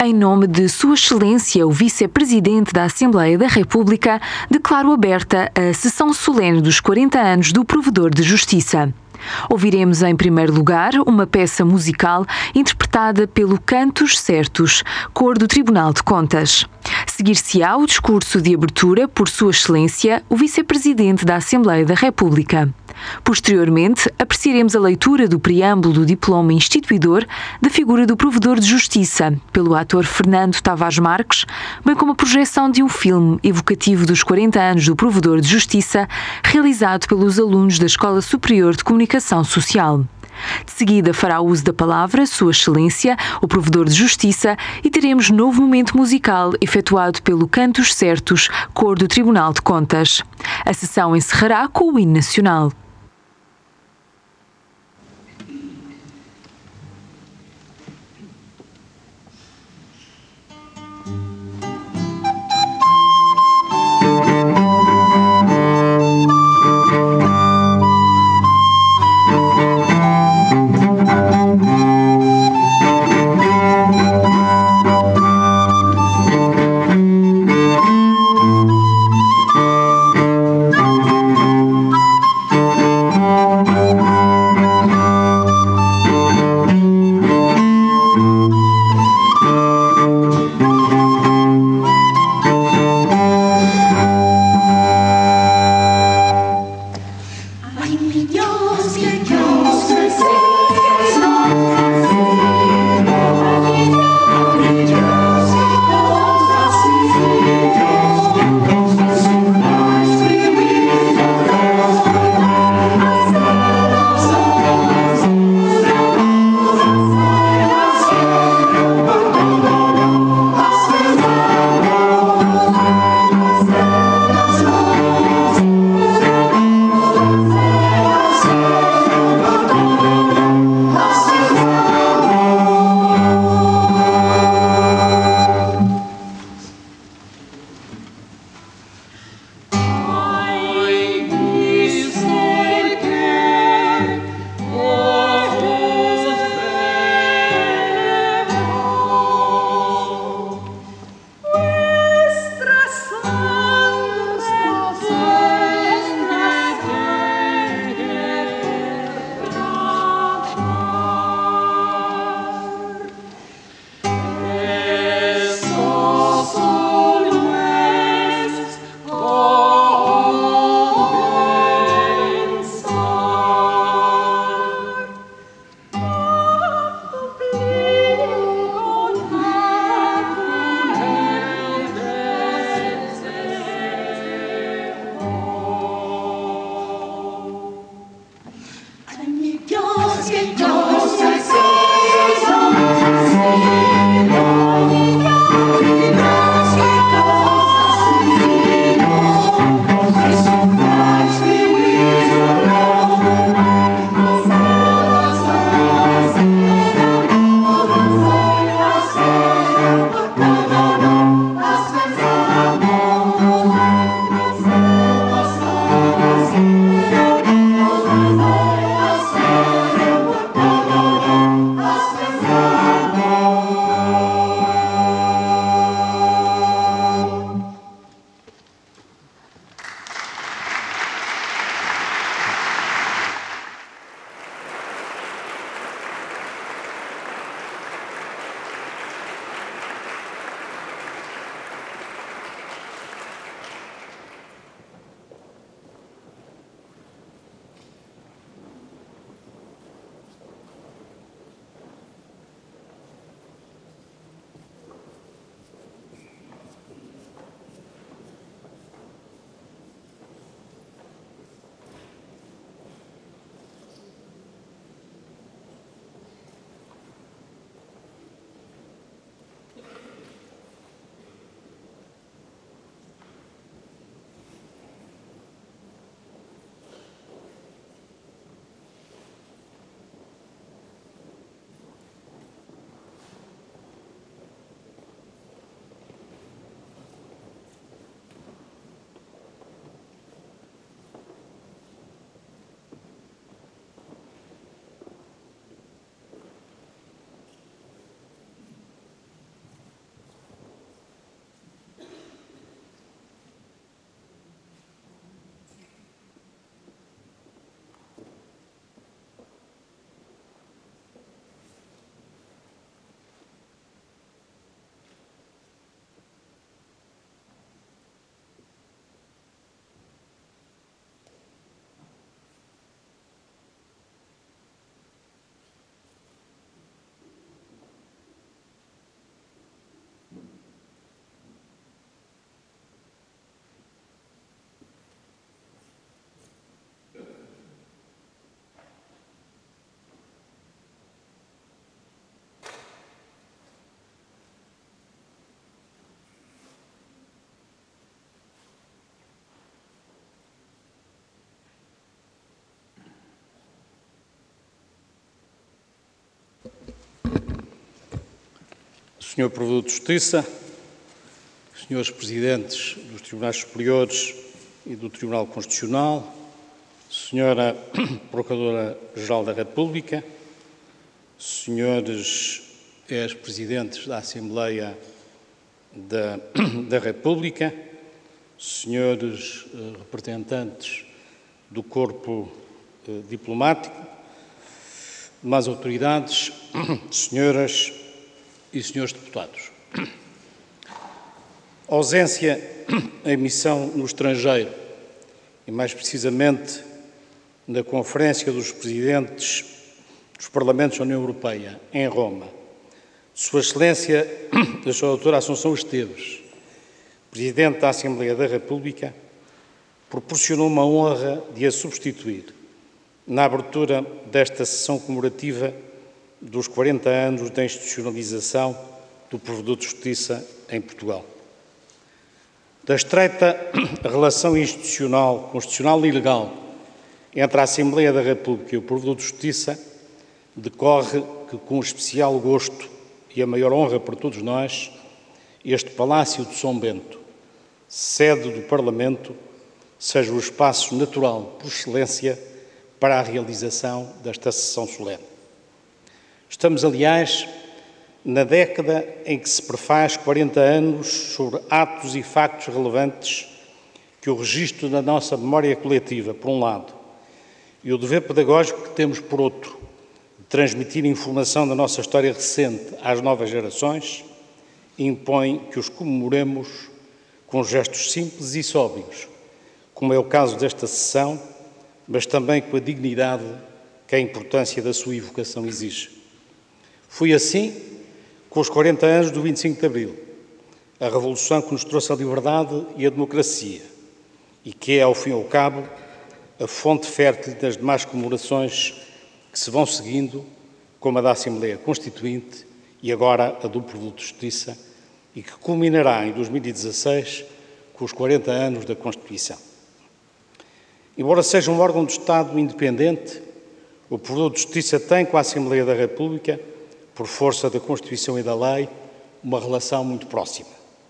Em nome de Sua Excelência, o Vice-Presidente da Assembleia da República, declaro aberta a sessão solene dos 40 anos do Provedor de Justiça. Ouviremos, em primeiro lugar, uma peça musical interpretada pelo Cantos Certos, cor do Tribunal de Contas. Seguir-se-á o discurso de abertura por Sua Excelência, o Vice-Presidente da Assembleia da República. Posteriormente, apreciaremos a leitura do preâmbulo do diploma instituidor da figura do Provedor de Justiça, pelo ator Fernando Tavares Marques, bem como a projeção de um filme evocativo dos 40 anos do Provedor de Justiça, realizado pelos alunos da Escola Superior de Comunicação Social. De seguida fará uso da palavra Sua Excelência, o Provedor de Justiça, e teremos novo momento musical efetuado pelo Cantos Certos, cor do Tribunal de Contas. A sessão encerrará com o hino nacional. Sr. Provedor de Justiça, Srs. Presidentes dos Tribunais Superiores e do Tribunal Constitucional, Sra. Procuradora-Geral da República, Srs. Ex-Presidentes da Assembleia da República, Srs. Representantes do Corpo Diplomático, demais autoridades, Senhoras e Senhores Deputados. A ausência em missão no estrangeiro, e mais precisamente na Conferência dos Presidentes dos Parlamentos da União Europeia, em Roma, Sua Excelência, a Sra. Doutora Assunção Esteves, Presidente da Assembleia da República, proporcionou uma honra de a substituir na abertura desta sessão comemorativa dos 40 anos da institucionalização do Provedor de Justiça em Portugal. Da estreita relação institucional, constitucional e legal entre a Assembleia da República e o Provedor de Justiça, decorre que, com especial gosto e a maior honra para todos nós, este Palácio de São Bento, sede do Parlamento, seja o espaço natural, por excelência, para a realização desta sessão solene. Estamos, aliás, na década em que se prefaz 40 anos sobre atos e factos relevantes que o registro da nossa memória coletiva, por um lado, e o dever pedagógico que temos, por outro, de transmitir informação da nossa história recente às novas gerações, impõe que os comemoremos com gestos simples e sóbrios, como é o caso desta sessão, mas também com a dignidade que a importância da sua evocação exige. Foi assim com os 40 anos do 25 de Abril, a revolução que nos trouxe a liberdade e a democracia, e que é, ao fim e ao cabo, a fonte fértil das demais comemorações que se vão seguindo, como a da Assembleia Constituinte e agora a do Provedor de Justiça, e que culminará em 2016 com os 40 anos da Constituição. Embora seja um órgão de Estado independente, o Provedor de Justiça tem com a Assembleia da República, por força da Constituição e da lei, uma relação muito próxima.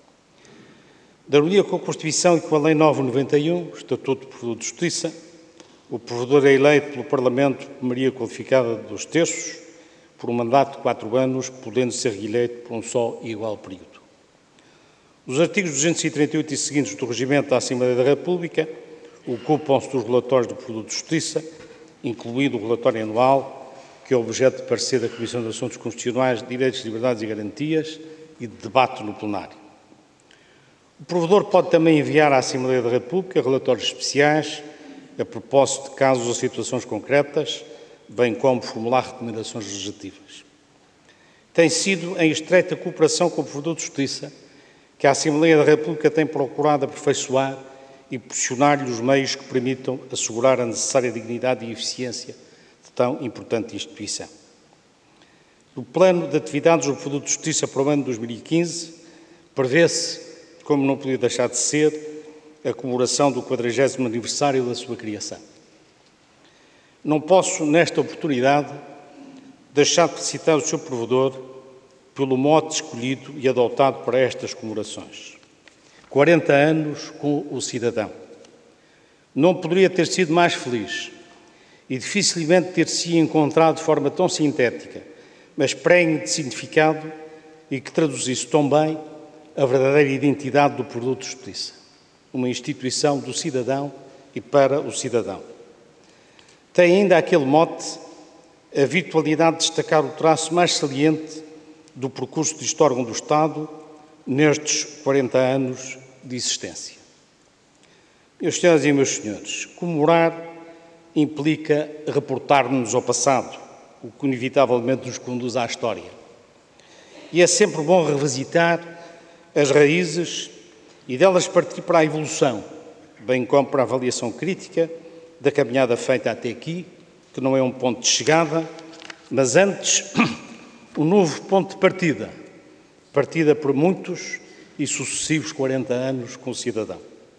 De harmonia com a Constituição e com a Lei 9/91, Estatuto do Provedor de Justiça, o Provedor é eleito pelo Parlamento por maioria qualificada de 2/3, por um mandato de 4 anos, podendo ser reeleito por um só e igual período. Os artigos 238 e seguintes do Regimento da Assembleia da República ocupam-se dos relatórios do Provedor de Justiça, incluído o relatório anual, que é objeto de parecer da Comissão de Assuntos Constitucionais, Direitos, Liberdades e Garantias e de debate no plenário. O Provedor pode também enviar à Assembleia da República relatórios especiais a propósito de casos ou situações concretas, bem como formular recomendações legislativas. Tem sido em estreita cooperação com o Provedor de Justiça que a Assembleia da República tem procurado aperfeiçoar e proporcionar-lhe os meios que permitam assegurar a necessária dignidade e eficiência de tão importante instituição. No plano de atividades do Provedor de Justiça para o ano de 2015, prevê-se, como não podia deixar de ser, a comemoração do 40º aniversário da sua criação. Não posso, nesta oportunidade, deixar de citar o Sr. Provedor pelo mote escolhido e adotado para estas comemorações. 40 anos com o cidadão. Não poderia ter sido mais feliz e dificilmente ter-se encontrado de forma tão sintética, mas prenhe de significado e que traduzisse tão bem a verdadeira identidade do Provedor de Justiça, uma instituição do cidadão e para o cidadão. Tem ainda aquele mote a virtualidade de destacar o traço mais saliente do percurso deste órgão do Estado nestes 40 anos de existência. Meus senhoras e meus senhores, comemorar implica reportar-nos ao passado, o que inevitavelmente nos conduz à história. E é sempre bom revisitar as raízes e delas partir para a evolução, bem como para a avaliação crítica da caminhada feita até aqui, que não é um ponto de chegada, mas antes um novo ponto de partida por muitos e sucessivos 40 anos com o cidadão.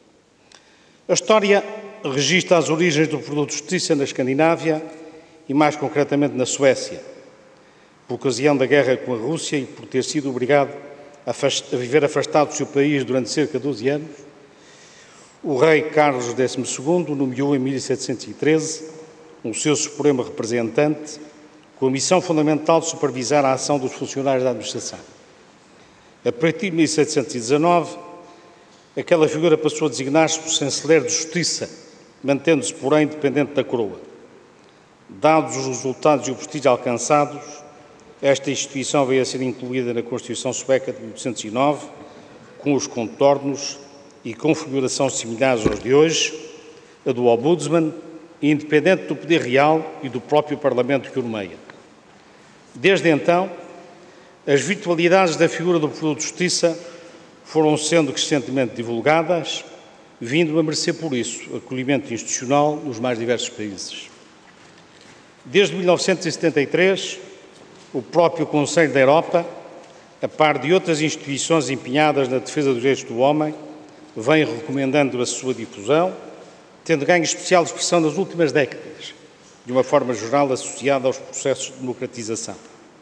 A história registra as origens do Provedor de Justiça na Escandinávia e, mais concretamente, na Suécia, por ocasião da guerra com a Rússia e por ter sido obrigado a viver afastado do seu país durante cerca de 12 anos, o rei Carlos XII nomeou em 1713 o seu supremo representante com a missão fundamental de supervisar a ação dos funcionários da administração. A partir de 1719, aquela figura passou a designar-se por chanceler de justiça, mantendo-se, porém, dependente da coroa. Dados os resultados e o prestígio alcançados, esta instituição veio a ser incluída na Constituição Sueca de 1809, com os contornos e configuração similares aos de hoje, a do Ombudsman, independente do poder real e do próprio Parlamento que o nomeia. Desde então, as virtualidades da figura do Provedor de Justiça foram sendo crescentemente divulgadas, vindo a merecer, por isso, acolhimento institucional nos mais diversos países. Desde 1973, o próprio Conselho da Europa, a par de outras instituições empenhadas na defesa dos direitos do homem, vem recomendando a sua difusão, tendo ganho especial expressão nas últimas décadas, de uma forma geral associada aos processos de democratização.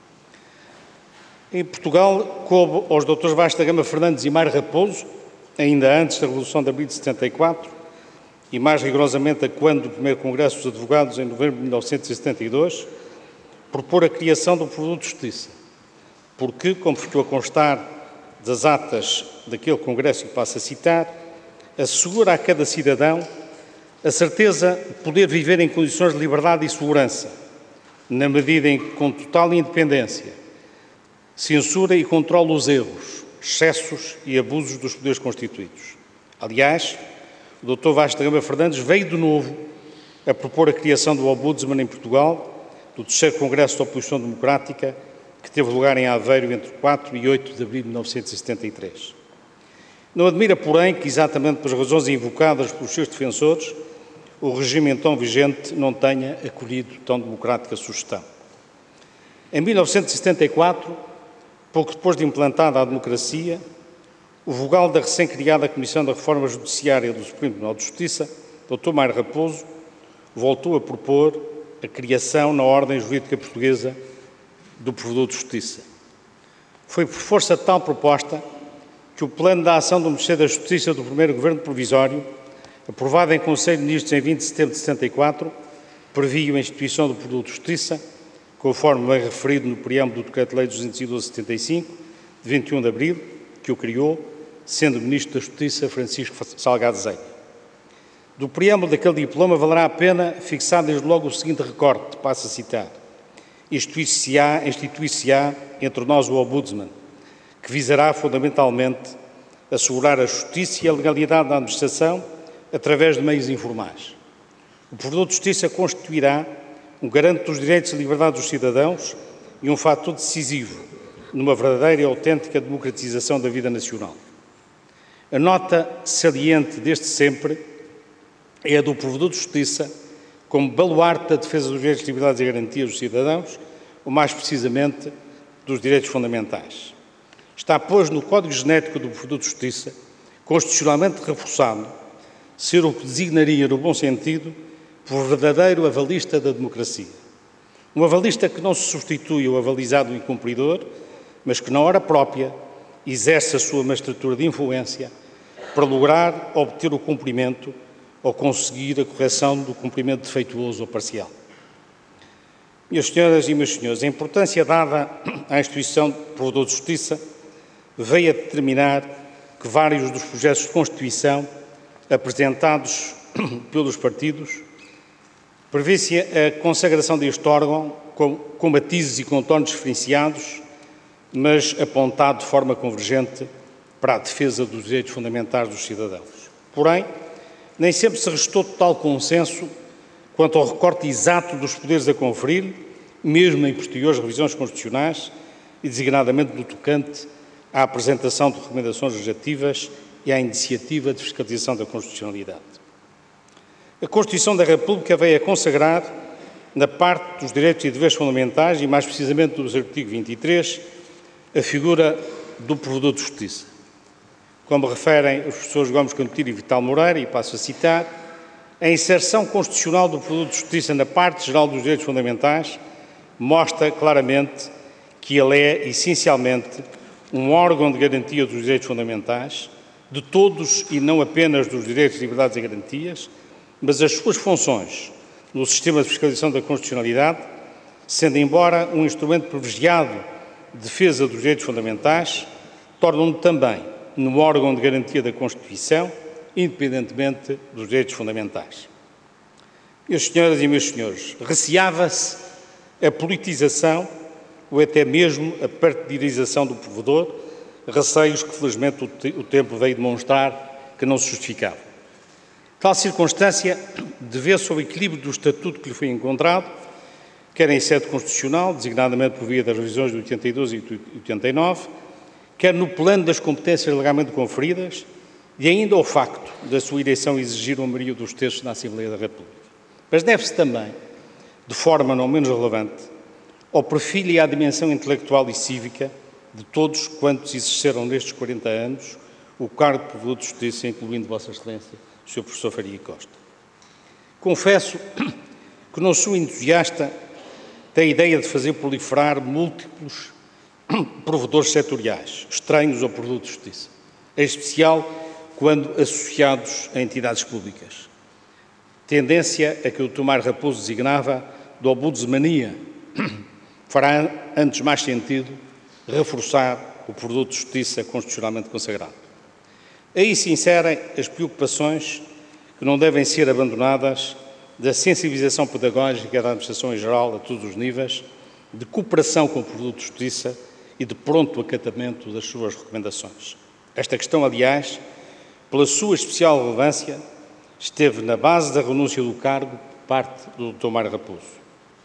Em Portugal, coube aos Drs. Vasta Gama Fernandes e Mário Raposo, ainda antes da Revolução de Abril de 74, e mais rigorosamente a quando do primeiro Congresso dos Advogados, em novembro de 1972, propor a criação do Provedor de Justiça, porque, como ficou a constar das atas daquele Congresso que passo a citar, assegura a cada cidadão a certeza de poder viver em condições de liberdade e segurança, na medida em que, com total independência, censura e controla os erros, excessos e abusos dos poderes constituídos. Aliás, o Dr. Vasta Gama Fernandes veio de novo a propor a criação do Ombudsman em Portugal, do terceiro Congresso da Oposição Democrática, que teve lugar em Aveiro entre 4 e 8 de abril de 1973. Não admira, porém, que, exatamente pelas razões invocadas pelos seus defensores, o regime então vigente não tenha acolhido tão democrática sugestão. Em 1974, pouco depois de implantada a democracia, o vogal da recém-criada Comissão da Reforma Judiciária do Supremo Tribunal de Justiça, Dr. Mário Raposo, voltou a propor a criação na ordem jurídica portuguesa do Provedor de Justiça. Foi por força de tal proposta que o plano de ação do Ministério da Justiça do primeiro Governo Provisório, aprovado em Conselho de Ministros em 20 de setembro de 74, previa a instituição do Provedor de Justiça, conforme bem referido no preâmbulo do Decreto-Lei 212/75, de 21 de abril, que o criou, sendo Ministro da Justiça Francisco Salgado Zenha. Do preâmbulo daquele diploma valerá a pena fixar desde logo o seguinte recorte, passo a citar: instituir-se-á entre nós o Ombudsman, que visará fundamentalmente assegurar a justiça e a legalidade da administração através de meios informais. O Provedor de Justiça constituirá um garante dos direitos e liberdades dos cidadãos e um fator decisivo numa verdadeira e autêntica democratização da vida nacional. A nota saliente desde sempre é a do Provedor de Justiça como baluarte da defesa dos direitos, liberdades e garantias dos cidadãos, ou mais precisamente dos direitos fundamentais. Está, pois, no Código Genético do Provedor de Justiça, constitucionalmente reforçado, ser o que designaria, no bom sentido, por verdadeiro avalista da democracia. Um avalista que não se substitui ao avalizado incumpridor, mas que, na hora própria, exerce a sua magistratura de influência para lograr obter o cumprimento ou conseguir a correção do cumprimento defeituoso ou parcial. Minhas senhoras e meus senhores, a importância dada à instituição do Provedor de Justiça veio a determinar que vários dos projetos de Constituição apresentados pelos partidos prevê-se a consagração deste órgão com matizes e contornos diferenciados, mas apontado de forma convergente para a defesa dos direitos fundamentais dos cidadãos. Porém, nem sempre se restou total consenso quanto ao recorte exato dos poderes a conferir, mesmo em posteriores revisões constitucionais, e designadamente no tocante à apresentação de recomendações legislativas e à iniciativa de fiscalização da constitucionalidade. A Constituição da República veio a consagrar, na parte dos direitos e deveres fundamentais, e mais precisamente no artigo 23, a figura do Provedor de Justiça. Como referem os professores Gomes Canutiro e Vital Moreira, e passo a citar, a inserção constitucional do Provedor de Justiça na parte geral dos direitos fundamentais mostra claramente que ele é, essencialmente, um órgão de garantia dos direitos fundamentais, de todos e não apenas dos direitos, liberdades e garantias, mas as suas funções no sistema de fiscalização da constitucionalidade, sendo embora um instrumento privilegiado de defesa dos direitos fundamentais, tornam-no também no órgão de garantia da Constituição, independentemente dos direitos fundamentais. Minhas senhoras e meus senhores, receava-se a politização ou até mesmo a partidarização do provedor, receios que, felizmente, o tempo veio demonstrar que não se justificavam. Tal circunstância devê-se ao equilíbrio do estatuto que lhe foi encontrado, quer em sede constitucional, designadamente por via das revisões de 82 e 89, quer no plano das competências legalmente conferidas e ainda ao facto da sua eleição exigir uma maioria dos terços na Assembleia da República. Mas deve-se também, de forma não menos relevante, ao perfil e à dimensão intelectual e cívica de todos quantos exerceram nestes 40 anos o cargo de Provedor de Justiça, incluindo Vossa Excelência, Sr. Professor Faria Costa. Confesso que não sou entusiasta da ideia de fazer proliferar múltiplos provedores setoriais, estranhos ao Provedor de Justiça, em especial quando associados a entidades públicas. Tendência a que o Dr. Mário Raposo designava de ombudsmania fará antes mais sentido reforçar o Provedor de Justiça constitucionalmente consagrado. Aí se inserem as preocupações que não devem ser abandonadas da sensibilização pedagógica da administração em geral, a todos os níveis, de cooperação com o Provedor de Justiça e de pronto acatamento das suas recomendações. Esta questão, aliás, pela sua especial relevância, esteve na base da renúncia do cargo por parte do Dr. Mário Raposo.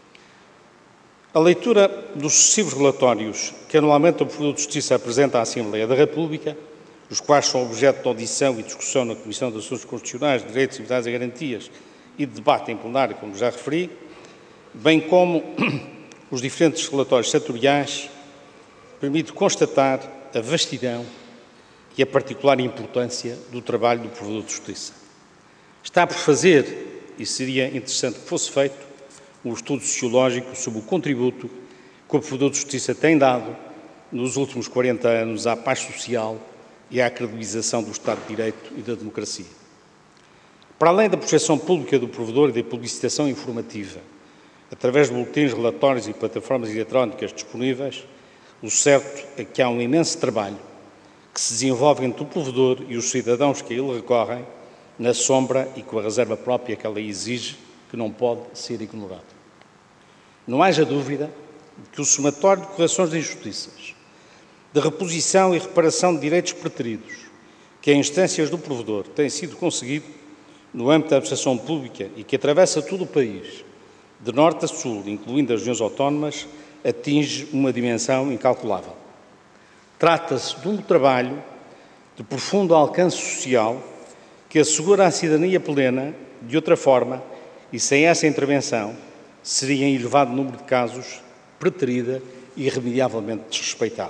A leitura dos sucessivos relatórios que anualmente o Provedor de Justiça apresenta à Assembleia da República, os quais são objeto de audição e discussão na Comissão de Assuntos Constitucionais, Direitos, Liberdades e Garantias e de debate em plenário, como já referi, bem como os diferentes relatórios setoriais, permite constatar a vastidão e a particular importância do trabalho do Provedor de Justiça. Está por fazer, e seria interessante que fosse feito, um estudo sociológico sobre o contributo que o Provedor de Justiça tem dado nos últimos 40 anos à paz social e à credibilização do Estado de Direito e da democracia. Para além da projeção pública do Provedor e da publicitação informativa, através de boletins, relatórios e plataformas eletrónicas disponíveis, o certo é que há um imenso trabalho que se desenvolve entre o Provedor e os cidadãos que a ele recorrem, na sombra e com a reserva própria que ela exige, que não pode ser ignorado. Não haja dúvida de que o somatório de correções de injustiças, de reposição e reparação de direitos preteridos, que em instâncias do Provedor tem sido conseguido no âmbito da administração pública e que atravessa todo o país, de norte a sul, incluindo as regiões autónomas, atinge uma dimensão incalculável. Trata-se de um trabalho de profundo alcance social que assegura a cidadania plena, de outra forma, e sem essa intervenção, seria em elevado número de casos preterida e irremediavelmente desrespeitada.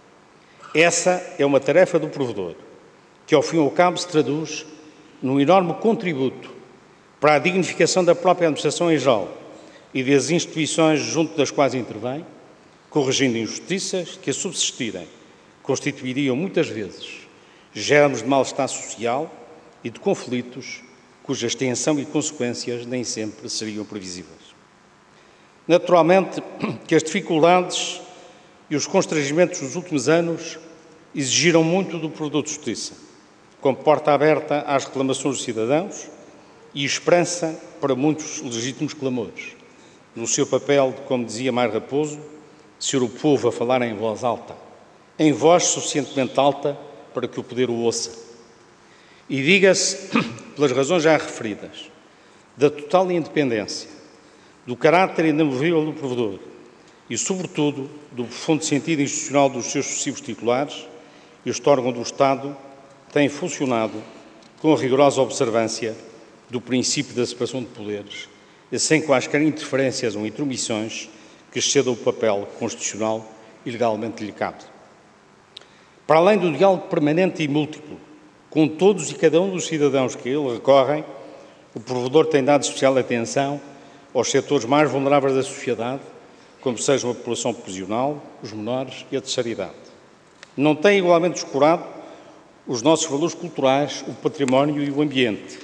Essa é uma tarefa do Provedor, que ao fim e ao cabo se traduz num enorme contributo para a dignificação da própria administração em geral e das instituições junto das quais intervém, corrigindo injustiças que, a subsistirem, constituiriam muitas vezes germes de mal-estar social e de conflitos cuja extensão e consequências nem sempre seriam previsíveis. Naturalmente que as dificuldades e os constrangimentos dos últimos anos exigiram muito do Provedor de Justiça, com porta aberta às reclamações dos cidadãos e esperança para muitos legítimos clamores, no seu papel de, como dizia Mário Raposo, ser o povo a falar em voz alta, em voz suficientemente alta para que o poder o ouça. E diga-se, pelas razões já referidas, da total independência, do caráter inamovível do Provedor e, sobretudo, do profundo sentido institucional dos seus sucessivos titulares, este órgão do Estado tem funcionado com a rigorosa observância do princípio da separação de poderes e sem quaisquer interferências ou intromissões que excedam o papel constitucional e legalmente lhe cabe. Para além do diálogo permanente e múltiplo com todos e cada um dos cidadãos que a ele recorrem, o Provedor tem dado especial atenção aos setores mais vulneráveis da sociedade, como sejam a população prisional, os menores e a terceira idade. Não tem igualmente descurado os nossos valores culturais, o património e o ambiente.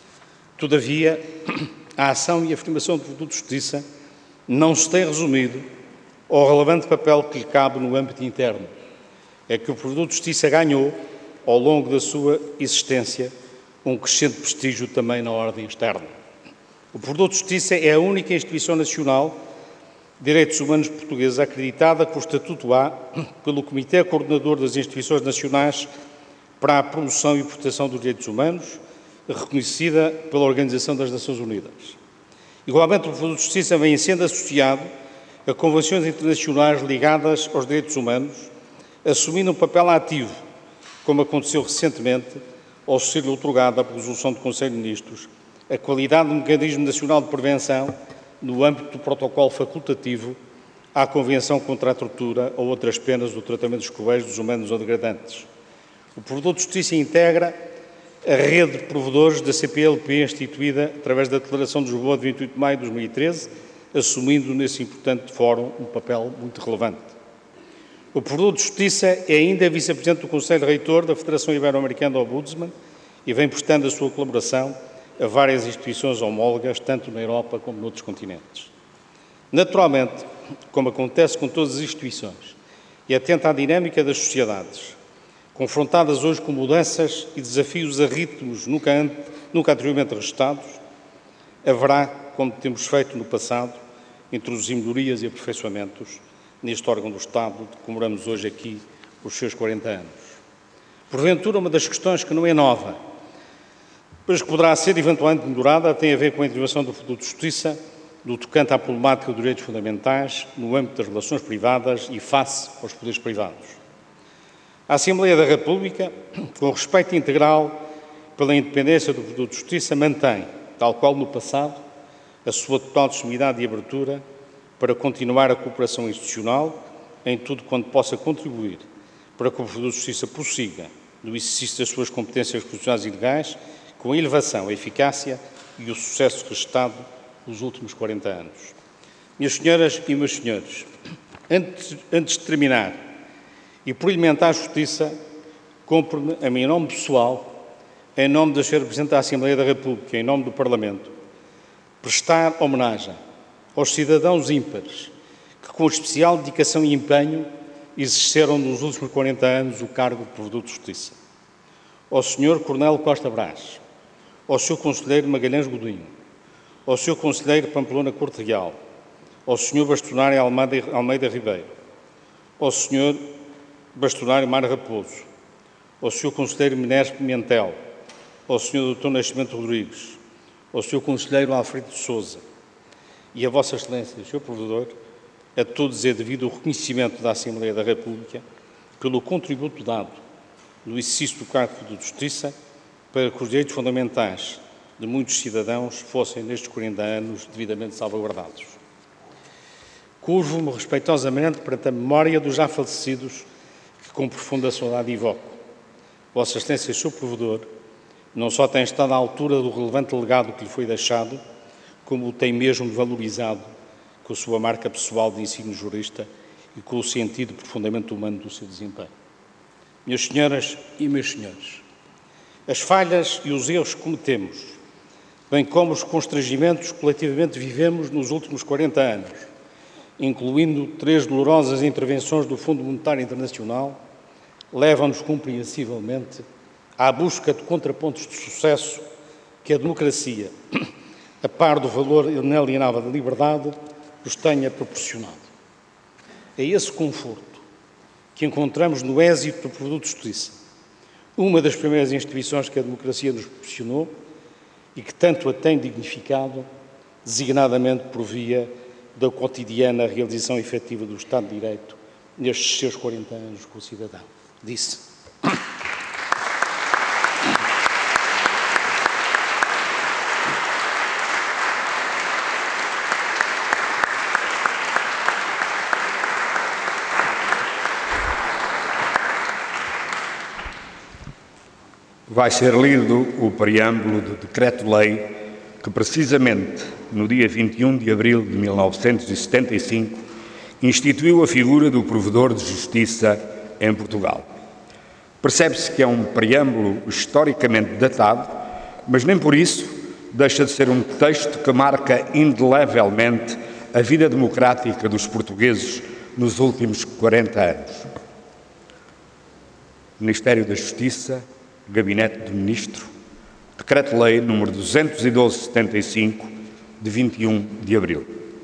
Todavia, a ação e a afirmação do produto de justiça não se tem resumido ao relevante papel que lhe cabe no âmbito interno. É que o produto de justiça ganhou, ao longo da sua existência, um crescente prestígio também na ordem externa. O produto de justiça é a única instituição nacional de direitos humanos portuguesa acreditada com o Estatuto A pelo Comitê Coordenador das Instituições Nacionais para a Promoção e Proteção dos Direitos Humanos, reconhecida pela Organização das Nações Unidas. Igualmente, o produto de justiça vem sendo associado a convenções internacionais ligadas aos direitos humanos, assumindo um papel ativo, como aconteceu recentemente ao ser outorgada por resolução do Conselho de Ministros a qualidade do Mecanismo Nacional de Prevenção no âmbito do protocolo facultativo à Convenção contra a Tortura ou outras penas do tratamento dos cruéis, desumanos ou degradantes. O produto de justiça integra a rede de provedores da CPLP, instituída através da Declaração de Lisboa de 28 de maio de 2013, assumindo nesse importante fórum um papel muito relevante. O produto de justiça é ainda vice-presidente do Conselho Reitor da Federação Ibero-Americana de Ombudsman e vem prestando a sua colaboração a várias instituições homólogas, tanto na Europa como noutros continentes. Naturalmente, como acontece com todas as instituições, e atenta à dinâmica das sociedades, confrontadas hoje com mudanças e desafios a ritmos nunca anteriormente registados, haverá, como temos feito no passado, introduzir melhorias e aperfeiçoamentos neste órgão do Estado, que comemoramos hoje aqui os seus 40 anos. Porventura, uma das questões que não é nova, mas que poderá ser eventualmente melhorada, tem a ver com a intervenção do produto de justiça, do tocante à problemática dos direitos fundamentais, no âmbito das relações privadas e face aos poderes privados. A Assembleia da República, com respeito integral pela independência do produto de justiça, mantém, tal qual no passado, a sua total disponibilidade e abertura para continuar a cooperação institucional em tudo quanto possa contribuir para que o produto de justiça prossiga no exercício das suas competências constitucionais e legais com a elevação, a eficácia e o sucesso registado nos últimos 40 anos. Minhas senhoras e meus senhores, antes de terminar, e por alimentar a justiça, cumpre-me, a mim, em nome pessoal, em nome da Sra. Presidente da Assembleia da República, em nome do Parlamento, prestar homenagem aos cidadãos ímpares que, com especial dedicação e empenho, exerceram nos últimos 40 anos o cargo de Provedor de Justiça. Ao Sr. Coronel Costa Brás, ao Sr. Conselheiro Magalhães Godinho, ao Sr. Conselheiro Pamplona Corte Real, ao Sr. Bastonário Almeida Ribeiro, ao Sr. Bastonário Mar Raposo, ao Sr. Conselheiro Minés Pimentel, ao Sr. Dr. Nascimento Rodrigues, ao Sr. Conselheiro Alfredo de Sousa e a Vossa Excelência, Sr. Provedor, a todos é devido o reconhecimento da Assembleia da República pelo contributo dado no exercício do cargo de Justiça para que os direitos fundamentais de muitos cidadãos fossem, nestes 40 anos, devidamente salvaguardados. Curvo-me respeitosamente perante a memória dos já falecidos que com profunda saudade invoco. Vossa Excelência, Sr. Provedor, não só tem estado à altura do relevante legado que lhe foi deixado, como o tem mesmo valorizado com a sua marca pessoal de ensino jurista e com o sentido profundamente humano do seu desempenho. Minhas senhoras e meus senhores, as falhas e os erros que cometemos, bem como os constrangimentos que coletivamente vivemos nos últimos 40 anos, incluindo 3 dolorosas intervenções do Fundo Monetário Internacional, levam-nos compreensivelmente à busca de contrapontos de sucesso que a democracia, a par do valor inalienável da liberdade, nos tenha proporcionado. É esse conforto que encontramos no êxito do produto de justiça, uma das primeiras instituições que a democracia nos proporcionou e que tanto a tem dignificado, designadamente por via da cotidiana realização efetiva do Estado de Direito nestes seus 40 anos como cidadão. Disse. Vai ser lido o preâmbulo do Decreto-Lei que, precisamente no dia 21 de abril de 1975, instituiu a figura do provedor de justiça em Portugal. Percebe-se que é um preâmbulo historicamente datado, mas nem por isso deixa de ser um texto que marca indelevelmente a vida democrática dos portugueses nos últimos 40 anos. Ministério da Justiça, Gabinete do Ministro, Decreto-Lei nº 212/75, de 21 de abril.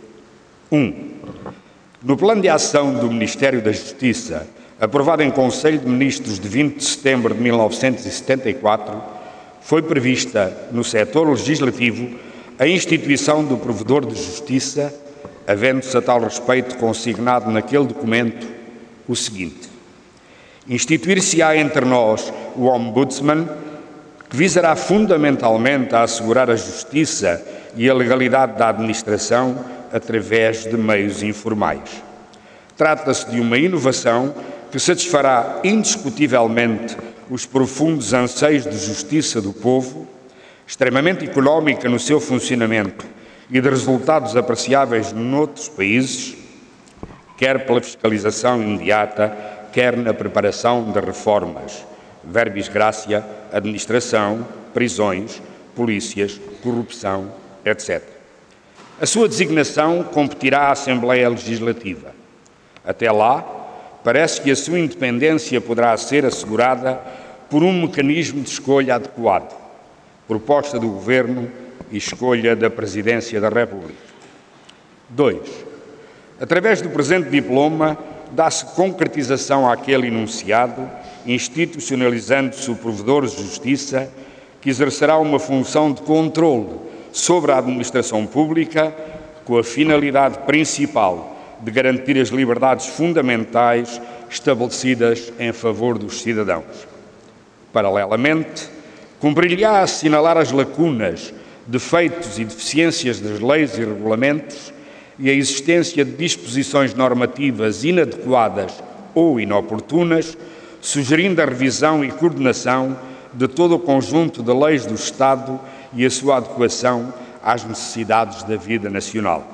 1. No Plano de Ação do Ministério da Justiça, aprovado em Conselho de Ministros de 20 de setembro de 1974, foi prevista, no setor legislativo, a instituição do provedor de justiça, havendo-se a tal respeito consignado naquele documento o seguinte: instituir-se-á entre nós o Ombudsman, que visará fundamentalmente a assegurar a justiça e a legalidade da administração através de meios informais. Trata-se de uma inovação que satisfará indiscutivelmente os profundos anseios de justiça do povo, extremamente económica no seu funcionamento e de resultados apreciáveis noutros países, quer pela fiscalização imediata, quer na preparação de reformas, verbis gratia, administração, prisões, polícias, corrupção, etc. A sua designação competirá à Assembleia Legislativa. Até lá, parece que a sua independência poderá ser assegurada por um mecanismo de escolha adequado, proposta do Governo e escolha da Presidência da República. 2. Através do presente diploma, dá-se concretização àquele enunciado, institucionalizando-se o provedor de justiça, que exercerá uma função de controle sobre a administração pública, com a finalidade principal de garantir as liberdades fundamentais estabelecidas em favor dos cidadãos. Paralelamente, cumprir-lhe-á assinalar as lacunas, defeitos e deficiências das leis e regulamentos e a existência de disposições normativas inadequadas ou inoportunas, sugerindo a revisão e coordenação de todo o conjunto de leis do Estado e a sua adequação às necessidades da vida nacional.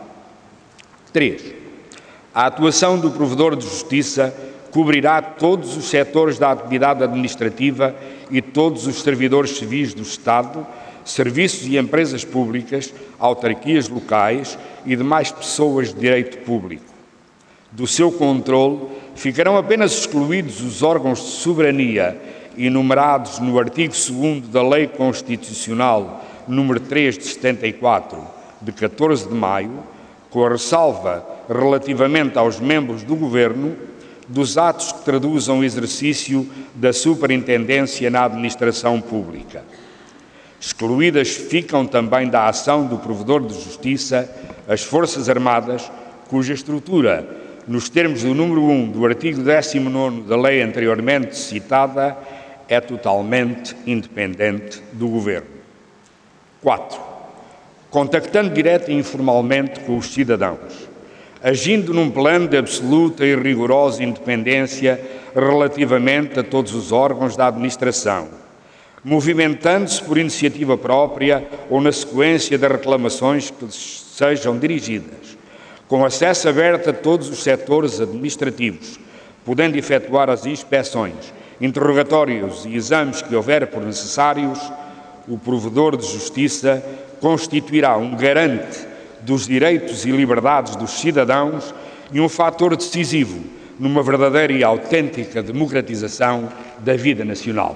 3. A atuação do provedor de justiça cobrirá todos os setores da atividade administrativa e todos os servidores civis do Estado, serviços e empresas públicas, autarquias locais e demais pessoas de direito público. Do seu controle ficarão apenas excluídos os órgãos de soberania enumerados no artigo 2º da Lei Constitucional nº 3 de 74, de 14 de maio, com a ressalva relativamente aos membros do Governo dos atos que traduzam o exercício da superintendência na administração pública. Excluídas ficam também da ação do provedor de justiça as Forças Armadas, cuja estrutura, nos termos do número 1 do artigo 19º da lei anteriormente citada, é totalmente independente do Governo. 4. Contactando direta e informalmente com os cidadãos, agindo num plano de absoluta e rigorosa independência relativamente a todos os órgãos da administração, movimentando-se por iniciativa própria ou na sequência das reclamações que lhes sejam dirigidas, com acesso aberto a todos os setores administrativos, podendo efetuar as inspeções, interrogatórios e exames que houver por necessários, o provedor de justiça constituirá um garante dos direitos e liberdades dos cidadãos e um fator decisivo numa verdadeira e autêntica democratização da vida nacional.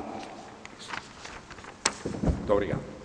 Muito obrigado.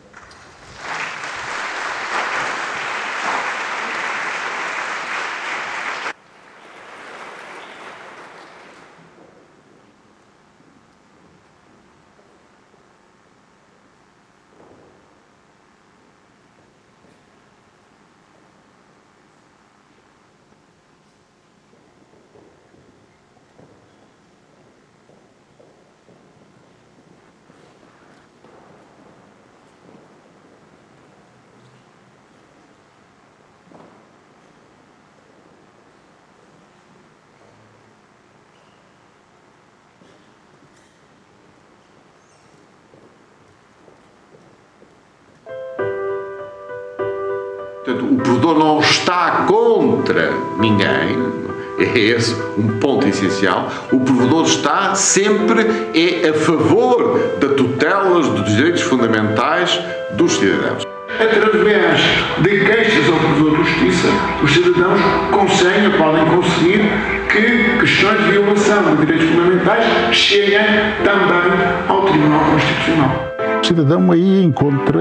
Portanto, o provedor não está contra ninguém, É esse um ponto essencial. O provedor está sempre a favor da tutela dos direitos fundamentais dos cidadãos. Através de queixas ao provedor de justiça, os cidadãos podem conseguir que questões de violação de direitos fundamentais cheguem também ao Tribunal Constitucional. O cidadão aí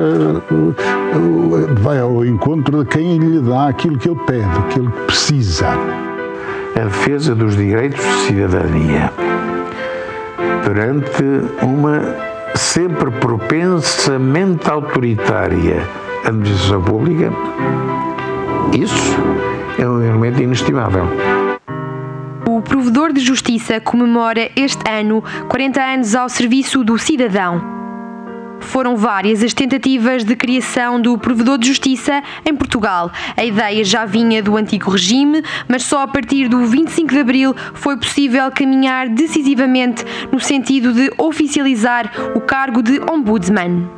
vai ao encontro de quem lhe dá aquilo que ele pede, que ele precisa. A defesa dos direitos de cidadania perante uma sempre propensamente autoritária administração pública, isso é um elemento inestimável. O Provedor de Justiça comemora este ano 40 anos ao serviço do cidadão. Foram várias as tentativas de criação do Provedor de Justiça em Portugal. A ideia já vinha do antigo regime, mas só a partir do 25 de Abril foi possível caminhar decisivamente no sentido de oficializar o cargo de Ombudsman.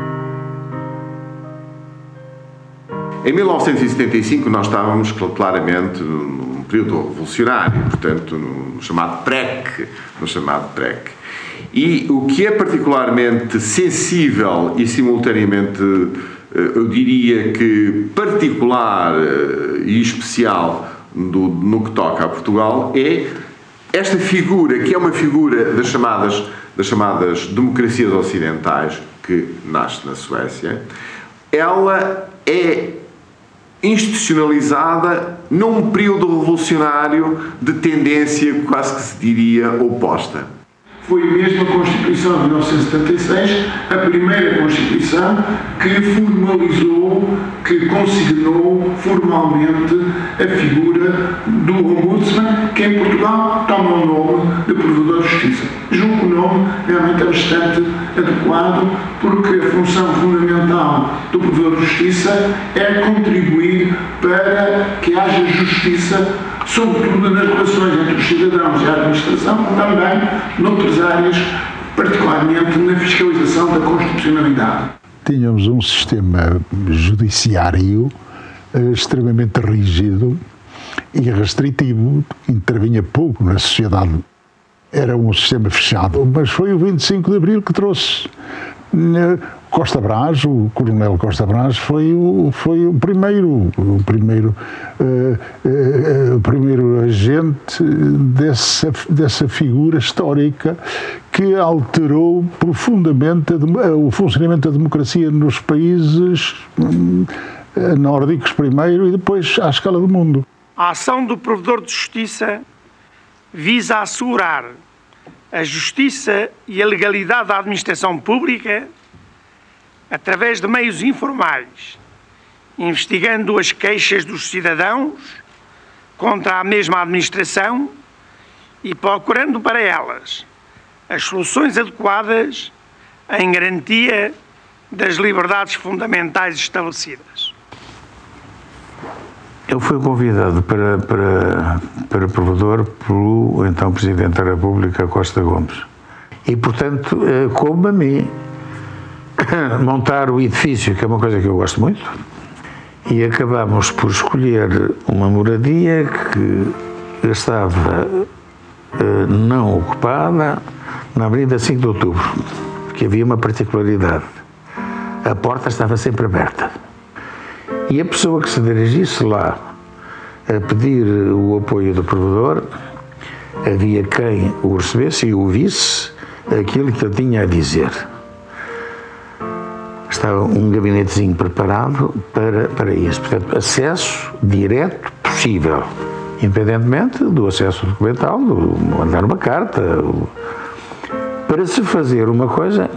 Em 1975 nós estávamos claramente num período revolucionário, portanto no chamado PREC. E o que é particularmente sensível e simultaneamente, eu diria que particular e especial no que toca a Portugal, é esta figura, que é uma figura das chamadas democracias ocidentais, que nasce na Suécia. Ela é institucionalizada num período revolucionário de tendência quase que se diria oposta. Foi mesmo a Constituição de 1976, a primeira Constituição que formalizou, que consignou formalmente a figura do Ombudsman, que em Portugal toma o nome de Provedor de Justiça. Julgo que o nome realmente é bastante adequado, porque a função fundamental do Provedor de Justiça é contribuir para que haja justiça, sobretudo nas relações entre os cidadãos e a administração, também noutras áreas, particularmente na fiscalização da constitucionalidade. Tínhamos um sistema judiciário extremamente rígido e restritivo, intervinha pouco na sociedade. Era um sistema fechado, mas foi o 25 de Abril que trouxe. Costa Brás, o coronel Costa Brás foi o primeiro agente dessa figura histórica que alterou profundamente o funcionamento da democracia nos países nórdicos primeiro e depois à escala do mundo. A ação do Provedor de Justiça visa assegurar a justiça e a legalidade da administração pública através de meios informais, investigando as queixas dos cidadãos contra a mesma administração e procurando para elas as soluções adequadas em garantia das liberdades fundamentais estabelecidas. Eu fui convidado para provedor pelo então Presidente da República, Costa Gomes. E, portanto, coube a mim montar o edifício, que é uma coisa que eu gosto muito, e acabámos por escolher uma moradia que estava não ocupada na Avenida 5 de Outubro, porque havia uma particularidade. A porta estava sempre aberta. E a pessoa que se dirigisse lá a pedir o apoio do provedor, havia quem o recebesse e ouvisse aquilo que ele tinha a dizer. Estava um gabinetezinho preparado para isso. Portanto, acesso direto possível, independentemente do acesso documental, do mandar uma carta, para se fazer uma coisa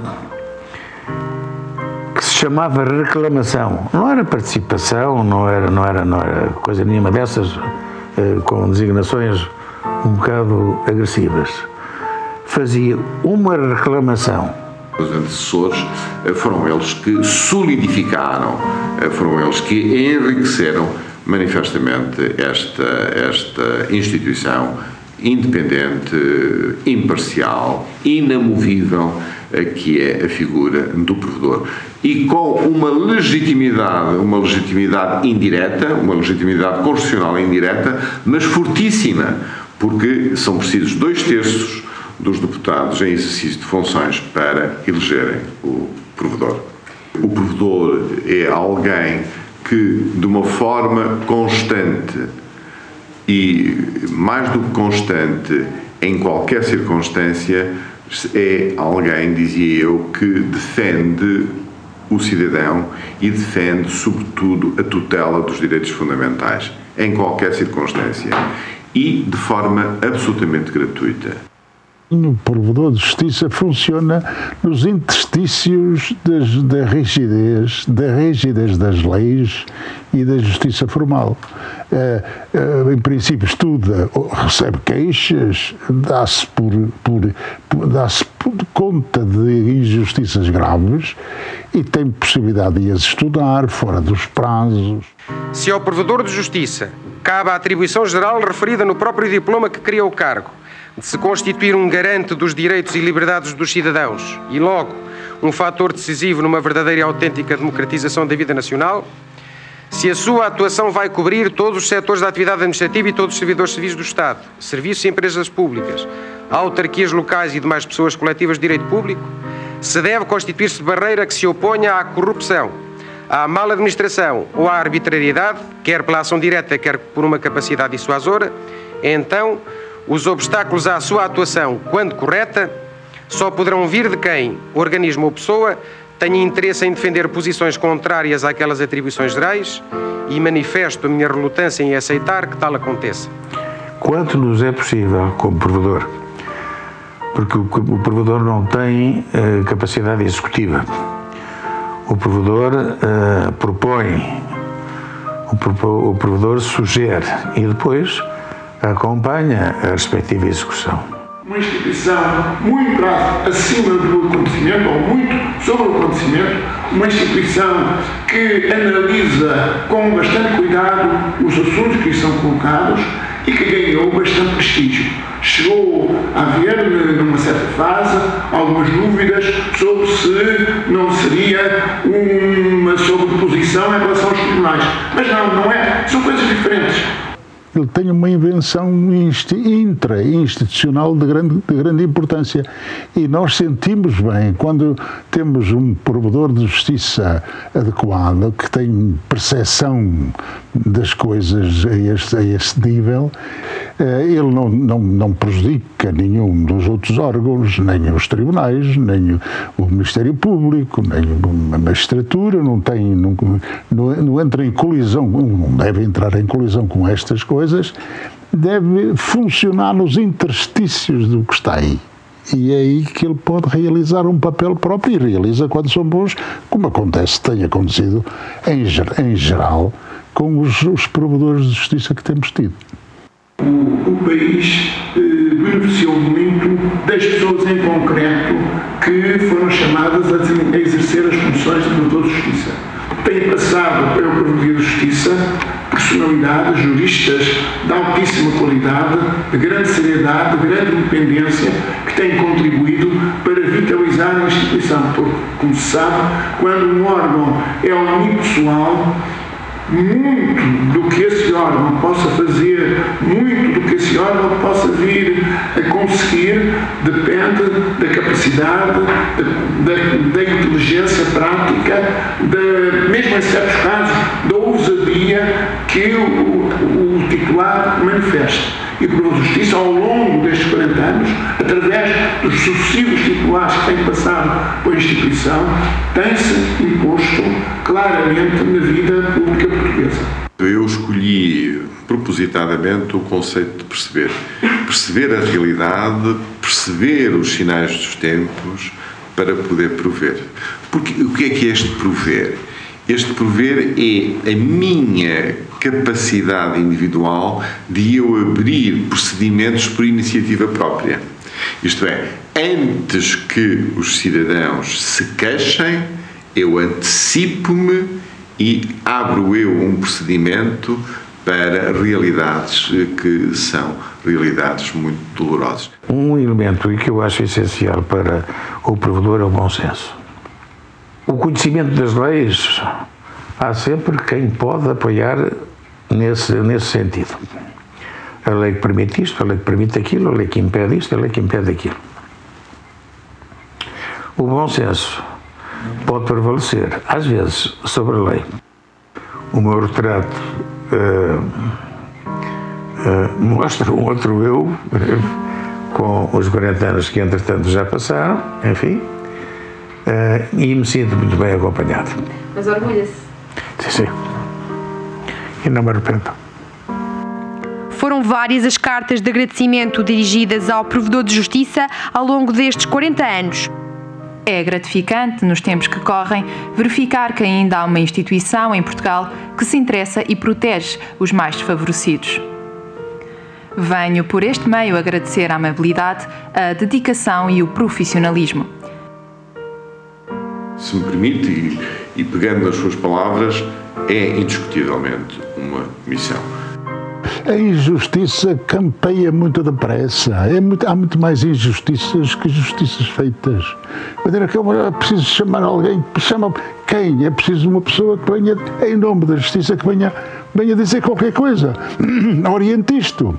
que se chamava reclamação. Não era participação, não era coisa nenhuma dessas, com designações um bocado agressivas. Fazia uma reclamação. Os antecessores foram eles que solidificaram, foram eles que enriqueceram manifestamente esta instituição independente, imparcial, inamovível, que é a figura do provedor. E com uma legitimidade indireta, uma legitimidade constitucional indireta, mas fortíssima, porque são precisos 2/3 dos deputados em exercício de funções para elegerem o provedor. O provedor é alguém que, de uma forma constante e mais do que constante em qualquer circunstância, é alguém, dizia eu, que defende o cidadão e defende, sobretudo, a tutela dos direitos fundamentais, em qualquer circunstância, e de forma absolutamente gratuita. O provedor de justiça funciona nos interstícios da rigidez das leis e da justiça formal. Em princípio estuda, recebe queixas, dá-se por conta de injustiças graves e tem possibilidade de as estudar fora dos prazos. Se ao provedor de justiça cabe a atribuição geral referida no próprio diploma que cria o cargo, de se constituir um garante dos direitos e liberdades dos cidadãos e, logo, um fator decisivo numa verdadeira e autêntica democratização da vida nacional, se a sua atuação vai cobrir todos os setores da atividade administrativa e todos os servidores civis do Estado, serviços e empresas públicas, autarquias locais e demais pessoas coletivas de direito público, se deve constituir-se barreira que se oponha à corrupção, à mal administração ou à arbitrariedade, quer pela ação direta, quer por uma capacidade dissuasora, então os obstáculos à sua atuação, quando correta, só poderão vir de quem, organismo ou pessoa, tenha interesse em defender posições contrárias àquelas atribuições gerais e manifesto a minha relutância em aceitar que tal aconteça. Quanto nos é possível, como provedor, porque o provedor não tem capacidade executiva. O provedor propõe, o provedor sugere e depois acompanha a respectiva execução. Uma instituição muito acima do acontecimento, ou muito sobre o acontecimento, uma instituição que analisa com bastante cuidado os assuntos que são colocados e que ganhou bastante prestígio. Chegou a haver, numa certa fase, algumas dúvidas sobre se não seria uma sobreposição em relação aos tribunais. Mas não é. São coisas diferentes. Ele tem uma invenção intra-institucional de grande importância e nós sentimos bem quando temos um provedor de justiça adequado, que tem percepção das coisas a esse nível. Ele não prejudica nenhum dos outros órgãos, nem os tribunais, nem o Ministério Público, nem a magistratura, não entra em colisão, não deve entrar em colisão com estas coisas, deve funcionar nos interstícios do que está aí. E é aí que ele pode realizar um papel próprio, e realiza quando são bons, como tem acontecido em geral com os provedores de justiça que temos tido. O país beneficiou muito das pessoas em concreto que foram chamadas a exercer as funções de provedor de justiça. Tem passado pelo provedor de justiça personalidades, juristas de altíssima qualidade, de grande seriedade, de grande independência, que têm contribuído para vitalizar a instituição. Porque, como se sabe, quando um órgão é unipessoal, muito do que esse órgão possa fazer, muito do que esse órgão possa vir a conseguir, depende da capacidade, da inteligência prática, mesmo em certos casos, da ousadia que o titular manifesta. E o Provedor de Justiça, ao longo destes 40 anos, através dos sucessivos titulares que têm passado pela instituição, tem-se imposto claramente na vida pública portuguesa. Eu escolhi propositadamente o conceito de perceber a realidade, perceber os sinais dos tempos para poder prover. Porque o que é este prover? Este prover é a minha capacidade individual de eu abrir procedimentos por iniciativa própria. Isto é, antes que os cidadãos se queixem, eu antecipo-me e abro eu um procedimento para realidades que são realidades muito dolorosas. Um elemento que eu acho essencial para o provedor é o bom senso. O conhecimento das leis, há sempre quem pode apoiar nesse sentido. A lei que permite isto, a lei que permite aquilo, a lei que impede isto, a lei que impede aquilo. O bom senso pode prevalecer, às vezes, sobre a lei. O meu retrato mostra um outro eu, com os 40 anos que, entretanto, já passaram, enfim, e me sinto muito bem acompanhado. Mas orgulha-se? Sim. E não me arrependo. Foram várias as cartas de agradecimento dirigidas ao provedor de justiça ao longo destes 40 anos. É gratificante, nos tempos que correm, verificar que ainda há uma instituição em Portugal que se interessa e protege os mais desfavorecidos. Venho por este meio agradecer a amabilidade, a dedicação e o profissionalismo. Se me permite, e pegando nas suas palavras, é indiscutivelmente uma missão. A injustiça campeia muito depressa. Há muito mais injustiças que justiças feitas. De maneira que é preciso chamar alguém. Chama quem? É preciso uma pessoa que venha, em nome da justiça, que venha dizer qualquer coisa. Oriente isto.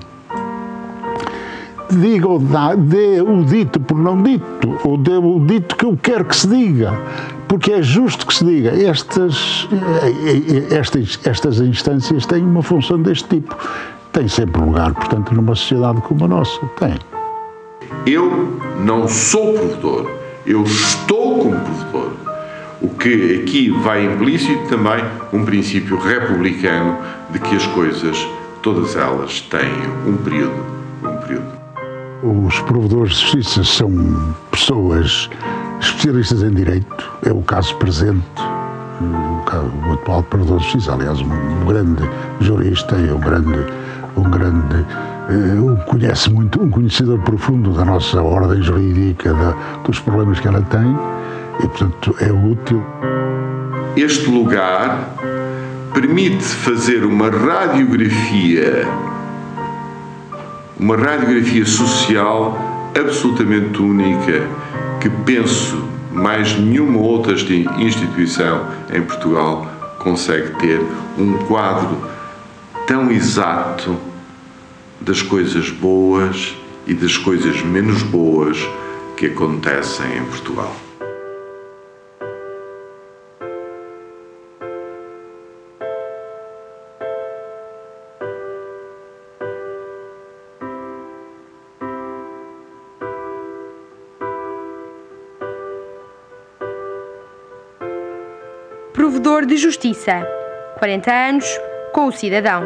Diga ou dê o dito por não dito, ou dê o dito que eu quero que se diga, porque é justo que se diga. Estas instâncias têm uma função deste tipo. Tem sempre lugar, portanto, numa sociedade como a nossa. Tem. Eu não sou provedor, eu estou como provedor. O que aqui vai implícito também um princípio republicano de que as coisas, todas elas, têm um período. Os provedores de justiça são pessoas especialistas em direito. É o caso presente. O atual provedor de justiça, aliás, um grande jurista e conhece muito, um conhecedor profundo da nossa ordem jurídica, dos problemas que ela tem, e, portanto, é útil. Este lugar permite fazer uma radiografia social absolutamente única, que penso mais nenhuma outra instituição em Portugal consegue ter um quadro tão exato das coisas boas e das coisas menos boas que acontecem em Portugal. Provedor de Justiça. 40 anos com o cidadão.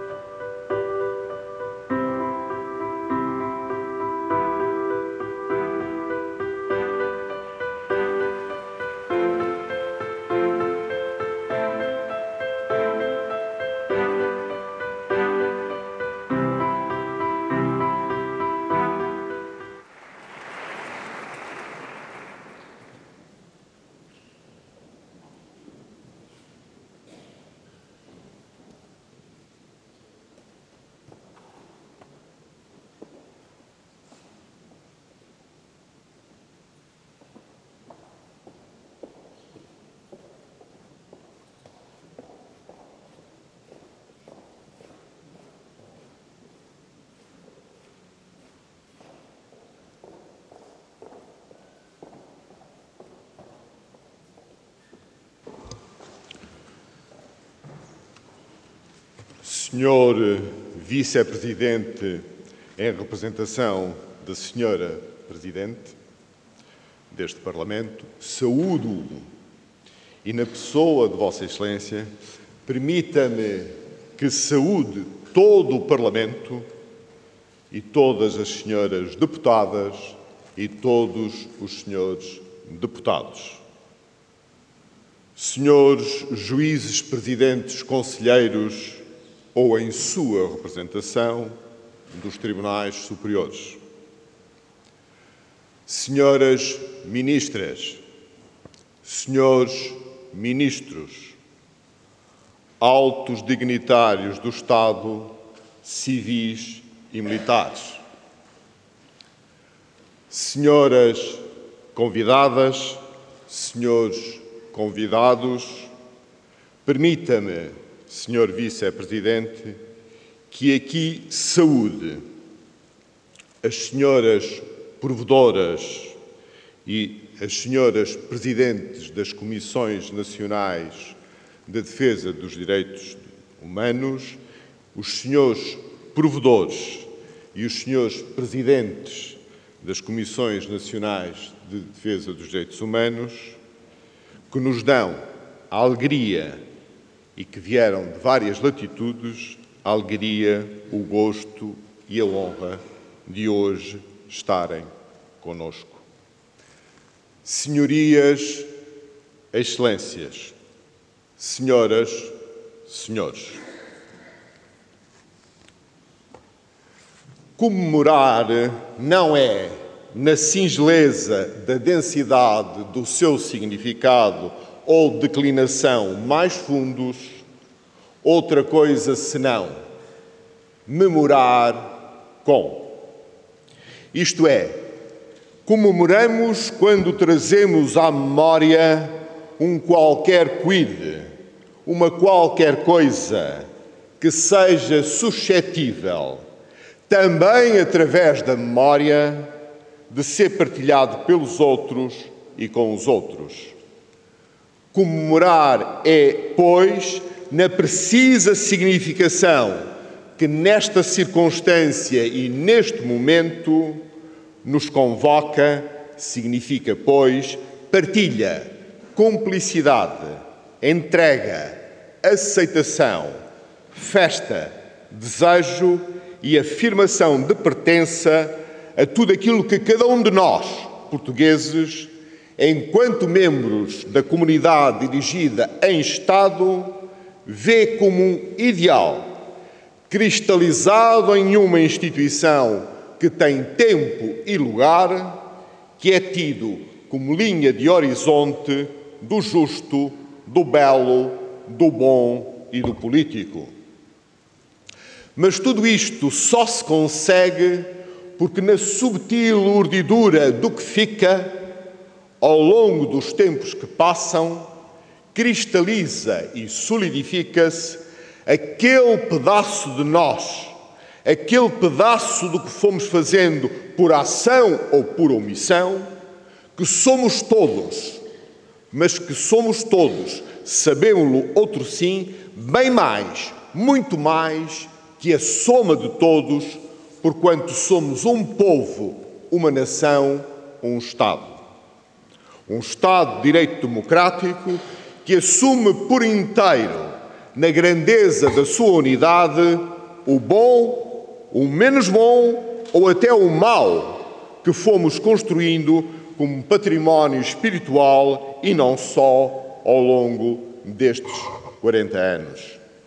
Senhor Vice-Presidente, em representação da Senhora Presidente deste Parlamento, saúdo e, na pessoa de Vossa Excelência, permita-me que saúde todo o Parlamento e todas as senhoras deputadas e todos os senhores deputados. Senhores juízes, presidentes, conselheiros ou em sua representação dos Tribunais Superiores. Senhoras Ministras, Senhores Ministros, altos dignitários do Estado, civis e militares, senhoras convidadas, senhores convidados, permita-me, Senhor Vice-Presidente, que aqui saúde as senhoras provedoras e as senhoras presidentes das Comissões Nacionais de Defesa dos Direitos Humanos, os senhores provedores e os senhores presidentes das Comissões Nacionais de Defesa dos Direitos Humanos, que nos dão a alegria e que vieram de várias latitudes, a alegria, o gosto e a honra de hoje estarem conosco. Senhorias, Excelências, senhoras, senhores, comemorar não é, na singeleza da densidade do seu significado ou declinação mais fundos, outra coisa senão memorar com. Isto é, comemoramos quando trazemos à memória um qualquer quid, uma qualquer coisa que seja suscetível, também através da memória, de ser partilhado pelos outros e com os outros. Comemorar é, pois, na precisa significação que nesta circunstância e neste momento nos convoca, significa, pois, partilha, cumplicidade, entrega, aceitação, festa, desejo e afirmação de pertença a tudo aquilo que cada um de nós, portugueses, enquanto membros da comunidade dirigida em Estado, vê como um ideal, cristalizado em uma instituição que tem tempo e lugar, que é tido como linha de horizonte do justo, do belo, do bom e do político. Mas tudo isto só se consegue porque na subtil urdidura do que fica, ao longo dos tempos que passam, cristaliza e solidifica-se aquele pedaço de nós, aquele pedaço do que fomos fazendo por ação ou por omissão, que somos todos, mas que somos todos, sabemos-lo outro sim, bem mais, muito mais que a soma de todos, porquanto somos um povo, uma nação, um Estado. Um Estado de direito democrático que assume por inteiro, na grandeza da sua unidade, o bom, o menos bom ou até o mau que fomos construindo como património espiritual e não só ao longo destes 40 anos.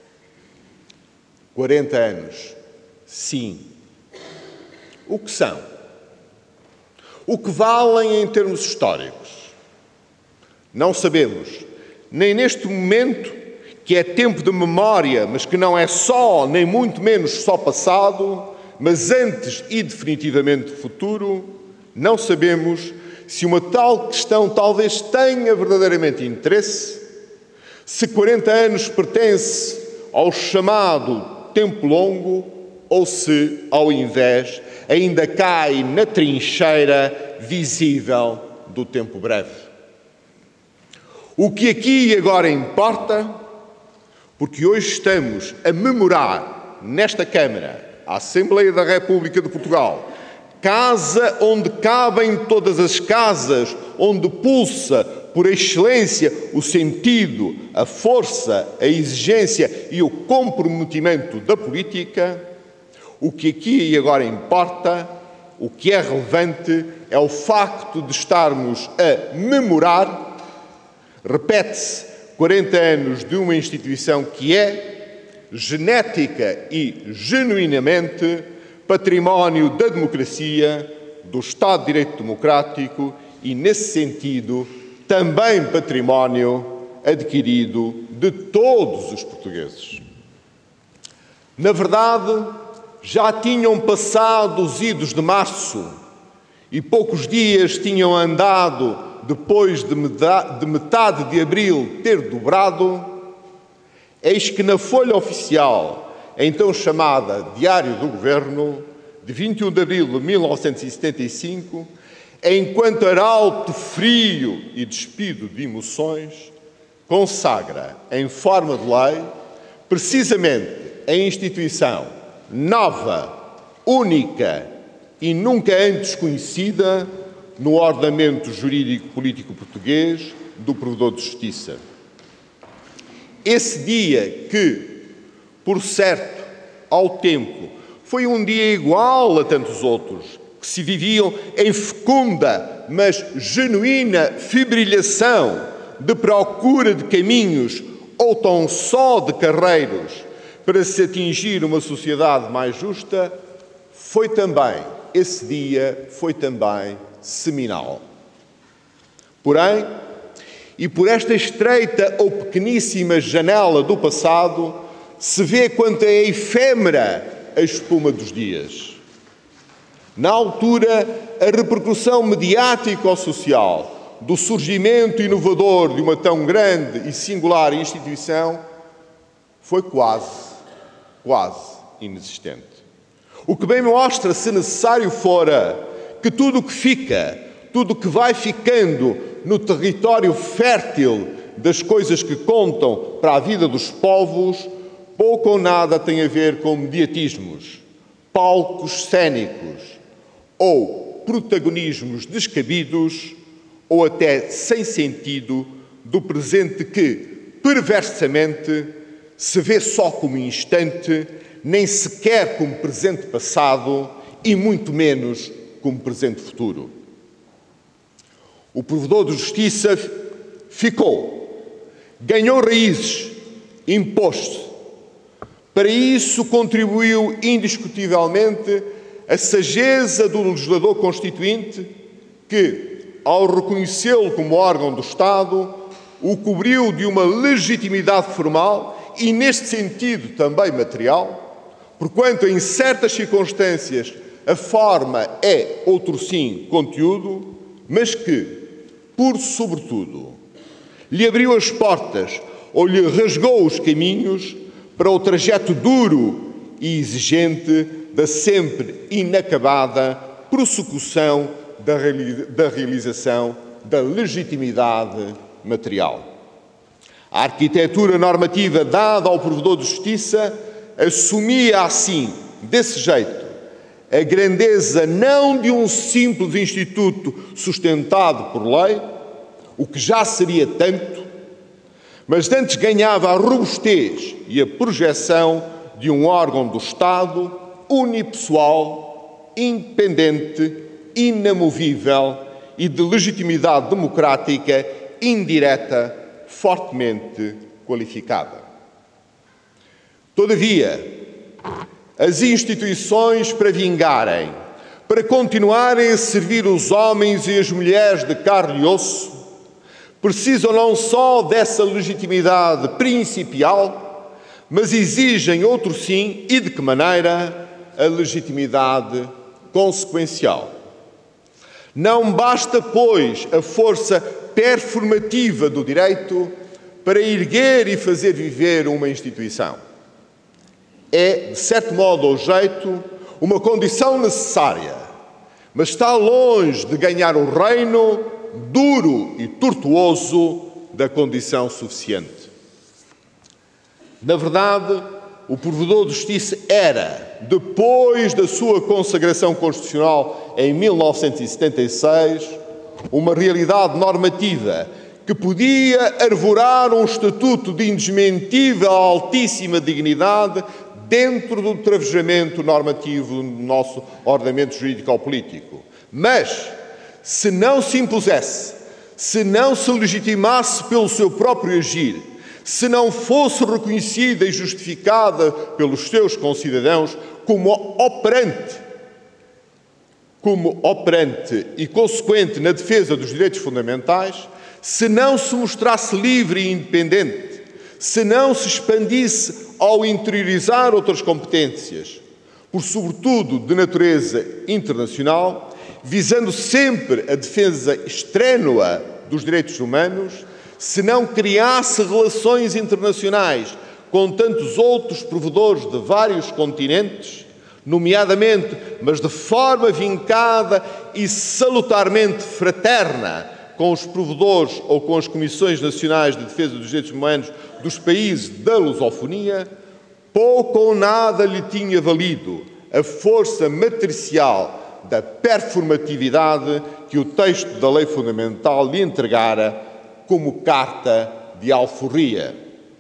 40 anos, sim. O que são? O que valem em termos históricos? Não sabemos, nem neste momento, que é tempo de memória, mas que não é só, nem muito menos só passado, mas antes e definitivamente futuro, não sabemos se uma tal questão talvez tenha verdadeiramente interesse, se 40 anos pertence ao chamado tempo longo ou se, ao invés, ainda cai na trincheira visível do tempo breve. O que aqui e agora importa, porque hoje estamos a memorar nesta Câmara, a Assembleia da República de Portugal, casa onde cabem todas as casas, onde pulsa por excelência o sentido, a força, a exigência e o comprometimento da política, o que aqui e agora importa, o que é relevante, é o facto de estarmos a memorar, repete-se, 40 anos de uma instituição que é genética e genuinamente património da democracia, do Estado de Direito Democrático e, nesse sentido, também património adquirido de todos os portugueses. Na verdade, já tinham passado os idos de março e poucos dias tinham andado depois de metade de abril ter dobrado, eis que na folha oficial, então chamada Diário do Governo, de 21 de abril de 1975, enquanto arauto frio e despido de emoções, consagra, em forma de lei, precisamente a instituição nova, única e nunca antes conhecida no ordenamento jurídico-político português do Provedor de Justiça. Esse dia que, por certo, ao tempo, foi um dia igual a tantos outros, que se viviam em fecunda, mas genuína fibrilhação de procura de caminhos ou tão só de carreiros para se atingir uma sociedade mais justa, esse dia foi também seminal. Porém, e por esta estreita ou pequeníssima janela do passado, se vê quanto é efêmera a espuma dos dias. Na altura, a repercussão mediática ou social do surgimento inovador de uma tão grande e singular instituição foi quase inexistente. O que bem mostra, se necessário fora, que tudo o que fica, tudo o que vai ficando no território fértil das coisas que contam para a vida dos povos, pouco ou nada tem a ver com mediatismos, palcos cênicos ou protagonismos descabidos ou até sem sentido do presente que, perversamente, se vê só como instante, nem sequer como presente passado e muito menos como presente futuro. O Provedor de Justiça ficou, ganhou raízes, impôs-se. Para isso contribuiu indiscutivelmente a sageza do legislador constituinte que, ao reconhecê-lo como órgão do Estado, o cobriu de uma legitimidade formal e, neste sentido, também material, porquanto, em certas circunstâncias, a forma é, outro sim, conteúdo, mas que, por sobretudo, lhe abriu as portas ou lhe rasgou os caminhos para o trajeto duro e exigente da sempre inacabada prossecução da realização da legitimidade material. A arquitetura normativa dada ao Provedor de Justiça assumia assim, desse jeito, a grandeza não de um simples instituto sustentado por lei, o que já seria tanto, mas antes ganhava a robustez e a projeção de um órgão do Estado unipessoal, independente, inamovível e de legitimidade democrática indireta, fortemente qualificada. Todavia, as instituições, para vingarem, para continuarem a servir os homens e as mulheres de carne e osso, precisam não só dessa legitimidade principial, mas exigem, outro sim, e de que maneira, a legitimidade consequencial. Não basta, pois, a força performativa do direito para erguer e fazer viver uma instituição. É, de certo modo ou jeito, uma condição necessária, mas está longe de ganhar o reino duro e tortuoso da condição suficiente. Na verdade, o Provedor de Justiça era, depois da sua consagração constitucional em 1976, uma realidade normativa que podia arvorar um estatuto de indesmentível altíssima dignidade dentro do travejamento normativo do nosso ordenamento jurídico-político. Mas, se não se impusesse, se não se legitimasse pelo seu próprio agir, se não fosse reconhecida e justificada pelos seus concidadãos como operante e consequente na defesa dos direitos fundamentais, se não se mostrasse livre e independente, se não se expandisse ao interiorizar outras competências, por sobretudo de natureza internacional, visando sempre a defesa extrênua dos direitos humanos, se não criasse relações internacionais com tantos outros provedores de vários continentes, nomeadamente, mas de forma vincada e salutarmente fraterna, com os provedores ou com as Comissões Nacionais de Defesa dos Direitos Humanos dos países da lusofonia, pouco ou nada lhe tinha valido a força matricial da performatividade que o texto da Lei Fundamental lhe entregara como carta de alforria.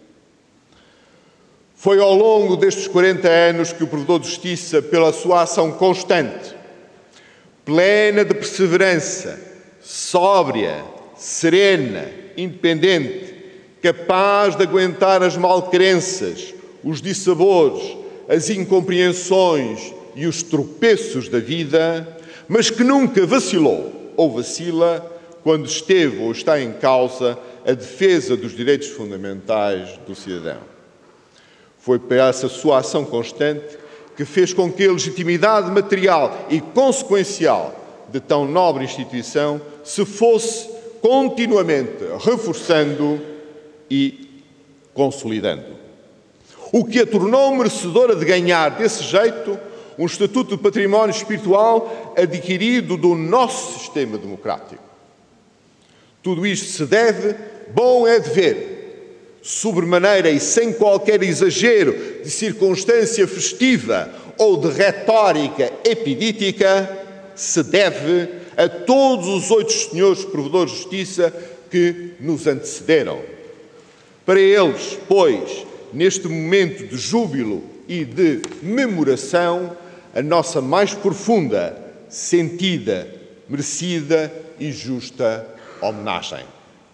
Foi ao longo destes 40 anos que o Provedor de Justiça, pela sua ação constante, plena de perseverança, sóbria, serena, independente, capaz de aguentar as malcrenças, os dissabores, as incompreensões e os tropeços da vida, mas que nunca vacilou ou vacila quando esteve ou está em causa a defesa dos direitos fundamentais do cidadão. Foi por essa sua ação constante que fez com que a legitimidade material e consequencial de tão nobre instituição se fosse continuamente reforçando e consolidando. O que a tornou merecedora de ganhar, desse jeito, um estatuto de património espiritual adquirido do nosso sistema democrático. Tudo isto se deve, bom é de ver, sobremaneira e sem qualquer exagero de circunstância festiva ou de retórica epidítica, se deve a todos os 8 senhores provedores de justiça que nos antecederam. Para eles, pois, neste momento de júbilo e de memoração, a nossa mais profunda, sentida, merecida e justa homenagem.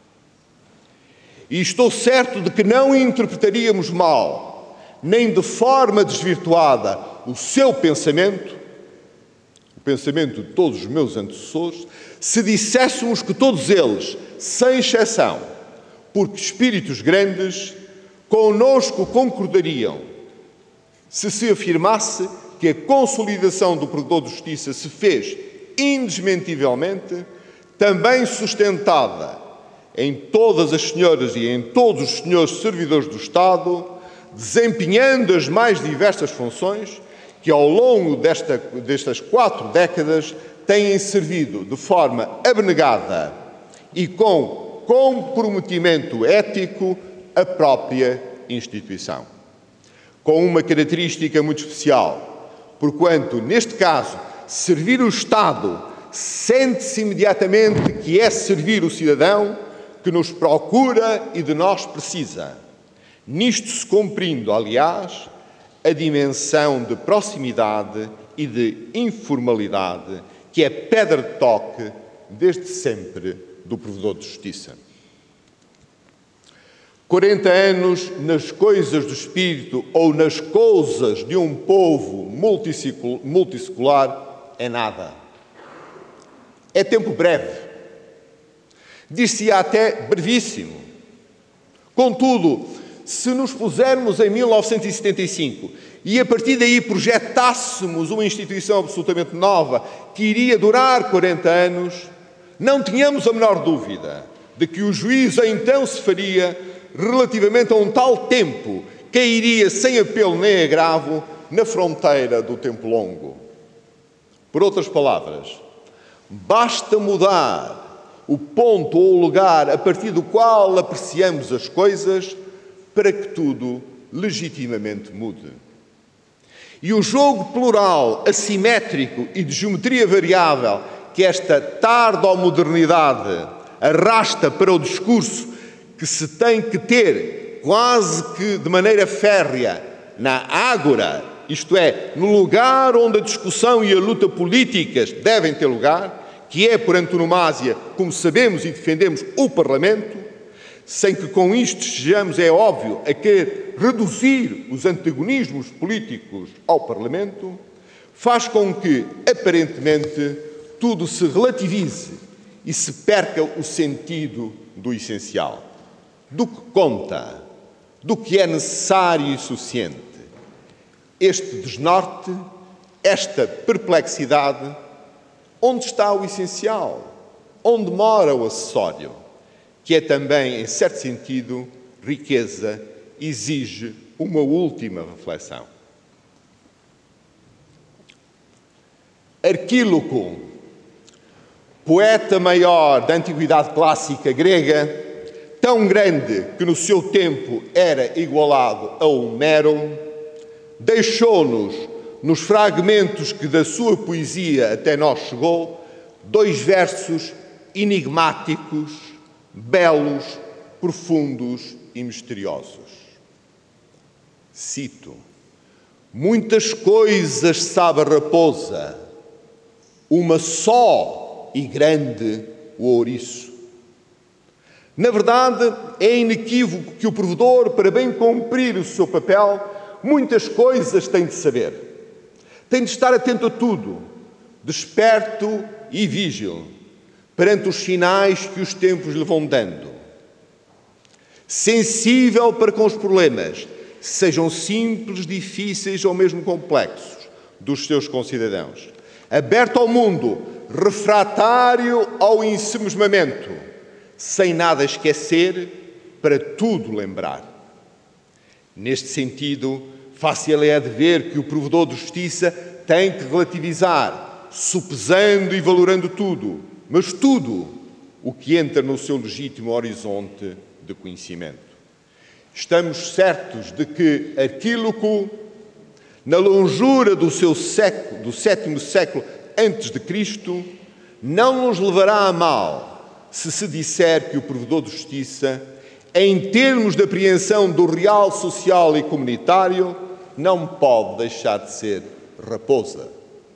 E estou certo de que não interpretaríamos mal, nem de forma desvirtuada, o seu pensamento, o pensamento de todos os meus antecessores, se disséssemos que todos eles, sem exceção, porque espíritos grandes, conosco concordariam se afirmasse que a consolidação do Provedor de Justiça se fez indesmentivelmente, também sustentada em todas as senhoras e em todos os senhores servidores do Estado, desempenhando as mais diversas funções que ao longo destas 4 décadas têm servido de forma abnegada e com comprometimento ético a própria instituição. Com uma característica muito especial, porquanto, neste caso, servir o Estado sente-se imediatamente que é servir o cidadão que nos procura e de nós precisa. Nisto se cumprindo, aliás, a dimensão de proximidade e de informalidade que é pedra de toque, desde sempre, do Provedor de Justiça. 40 anos nas coisas do espírito ou nas coisas de um povo multissecular é nada. É tempo breve. Dir-se-á até brevíssimo. Contudo, se nos pusermos em 1975 e a partir daí projetássemos uma instituição absolutamente nova que iria durar 40 anos, não tínhamos a menor dúvida de que o juízo então se faria relativamente a um tal tempo que iria sem apelo nem agravo na fronteira do tempo longo. Por outras palavras, basta mudar o ponto ou o lugar a partir do qual apreciamos as coisas para que tudo legitimamente mude. E o jogo plural, assimétrico e de geometria variável que esta tardo-modernidade arrasta para o discurso que se tem que ter quase que de maneira férrea na ágora, isto é, no lugar onde a discussão e a luta políticas devem ter lugar, que é, por antonomasia, como sabemos e defendemos, o Parlamento, sem que com isto estejamos, é óbvio, a querer reduzir os antagonismos políticos ao Parlamento, faz com que, aparentemente, tudo se relativize e se perca o sentido do essencial. Do que conta, do que é necessário e suficiente. Este desnorte, esta perplexidade, onde está o essencial? Onde mora o acessório? Que é também, em certo sentido, riqueza, exige uma última reflexão. Arquíloco, poeta maior da antiguidade clássica grega, tão grande que no seu tempo era igualado a Homero, deixou-nos, nos fragmentos que da sua poesia até nós chegou, 2 versos enigmáticos, belos, profundos e misteriosos. Cito: muitas coisas sabe a raposa, uma só e grande o ouriço. Na verdade, é inequívoco que o provedor, para bem cumprir o seu papel, muitas coisas tem de saber. Tem de estar atento a tudo, desperto e vígil, perante os sinais que os tempos lhe vão dando. Sensível para com os problemas, sejam simples, difíceis ou mesmo complexos, dos seus concidadãos. Aberto ao mundo, refratário ao ensimismamento, sem nada esquecer, para tudo lembrar. Neste sentido, fácil é de ver que o provedor de justiça tem que relativizar, sopesando e valorando tudo, mas tudo o que entra no seu legítimo horizonte de conhecimento. Estamos certos de que Arquíloco, na longura do seu século, do 7º século antes de Cristo, não nos levará a mal se disser que o provedor de justiça, em termos de apreensão do real social e comunitário, não pode deixar de ser raposa.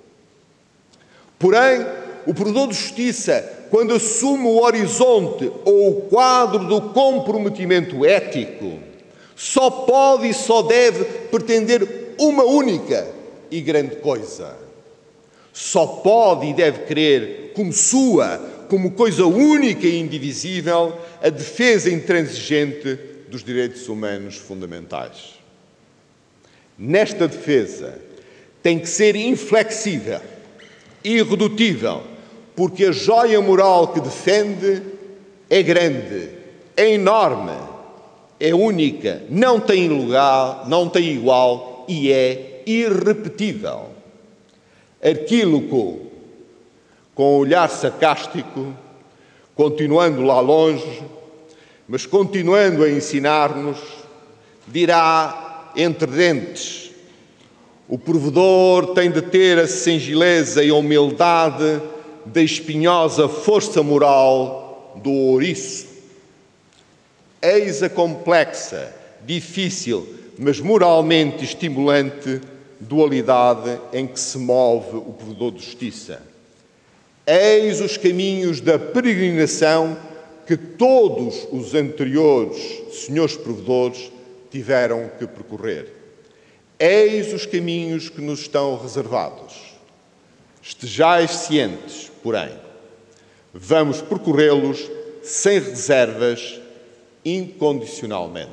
Porém, o provedor de justiça, quando assume o horizonte ou o quadro do comprometimento ético, só pode e só deve pretender uma única e grande coisa. Só pode e deve querer como sua, como coisa única e indivisível, a defesa intransigente dos direitos humanos fundamentais. Nesta defesa tem que ser inflexível, irredutível, porque a joia moral que defende é grande, é enorme, é única, não tem lugar, não tem igual e é irrepetível. Arquíloco, com um olhar sarcástico, continuando lá longe, mas continuando a ensinar-nos, dirá entre dentes: o provedor tem de ter a singeleza e a humildade da espinhosa força moral do ouriço. Eis a complexa, difícil, mas moralmente estimulante dualidade em que se move o provedor de justiça. Eis os caminhos da peregrinação que todos os anteriores senhores provedores tiveram que percorrer. Eis os caminhos que nos estão reservados. Estejais cientes, porém, vamos percorrê-los sem reservas, incondicionalmente.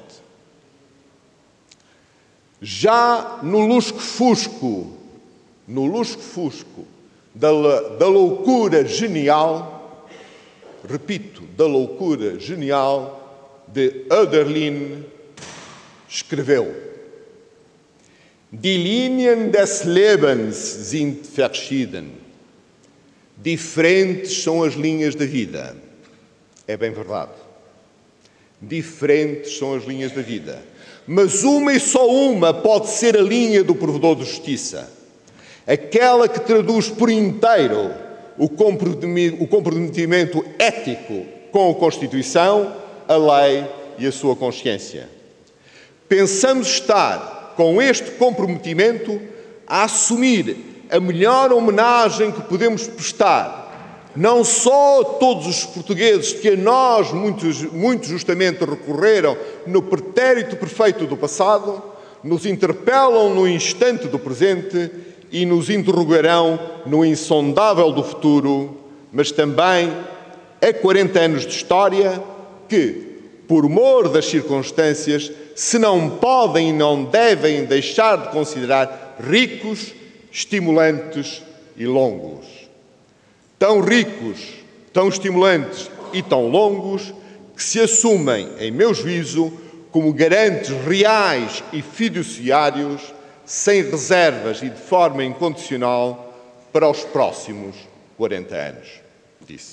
Já no lusco-fusco da loucura genial, repito, da loucura genial de Hölderlin, escreveu: Die Linien des Lebens sind verschieden. Diferentes são as linhas da vida. É bem verdade. Diferentes são as linhas da vida. Mas uma e só uma pode ser a linha do provedor de justiça. Aquela que traduz por inteiro o comprometimento ético com a Constituição, a lei e a sua consciência. Pensamos estar, com este comprometimento, a assumir a melhor homenagem que podemos prestar, não só a todos os portugueses que a nós muito justamente recorreram no pretérito perfeito do passado, nos interpelam no instante do presente e nos interrogarão no insondável do futuro, mas também a 40 anos de história que, por mor das circunstâncias, se não podem e não devem deixar de considerar ricos, estimulantes e longos. Tão ricos, tão estimulantes e tão longos que se assumem, em meu juízo, como garantes reais e fiduciários, sem reservas e de forma incondicional, para os próximos 40 anos, disse.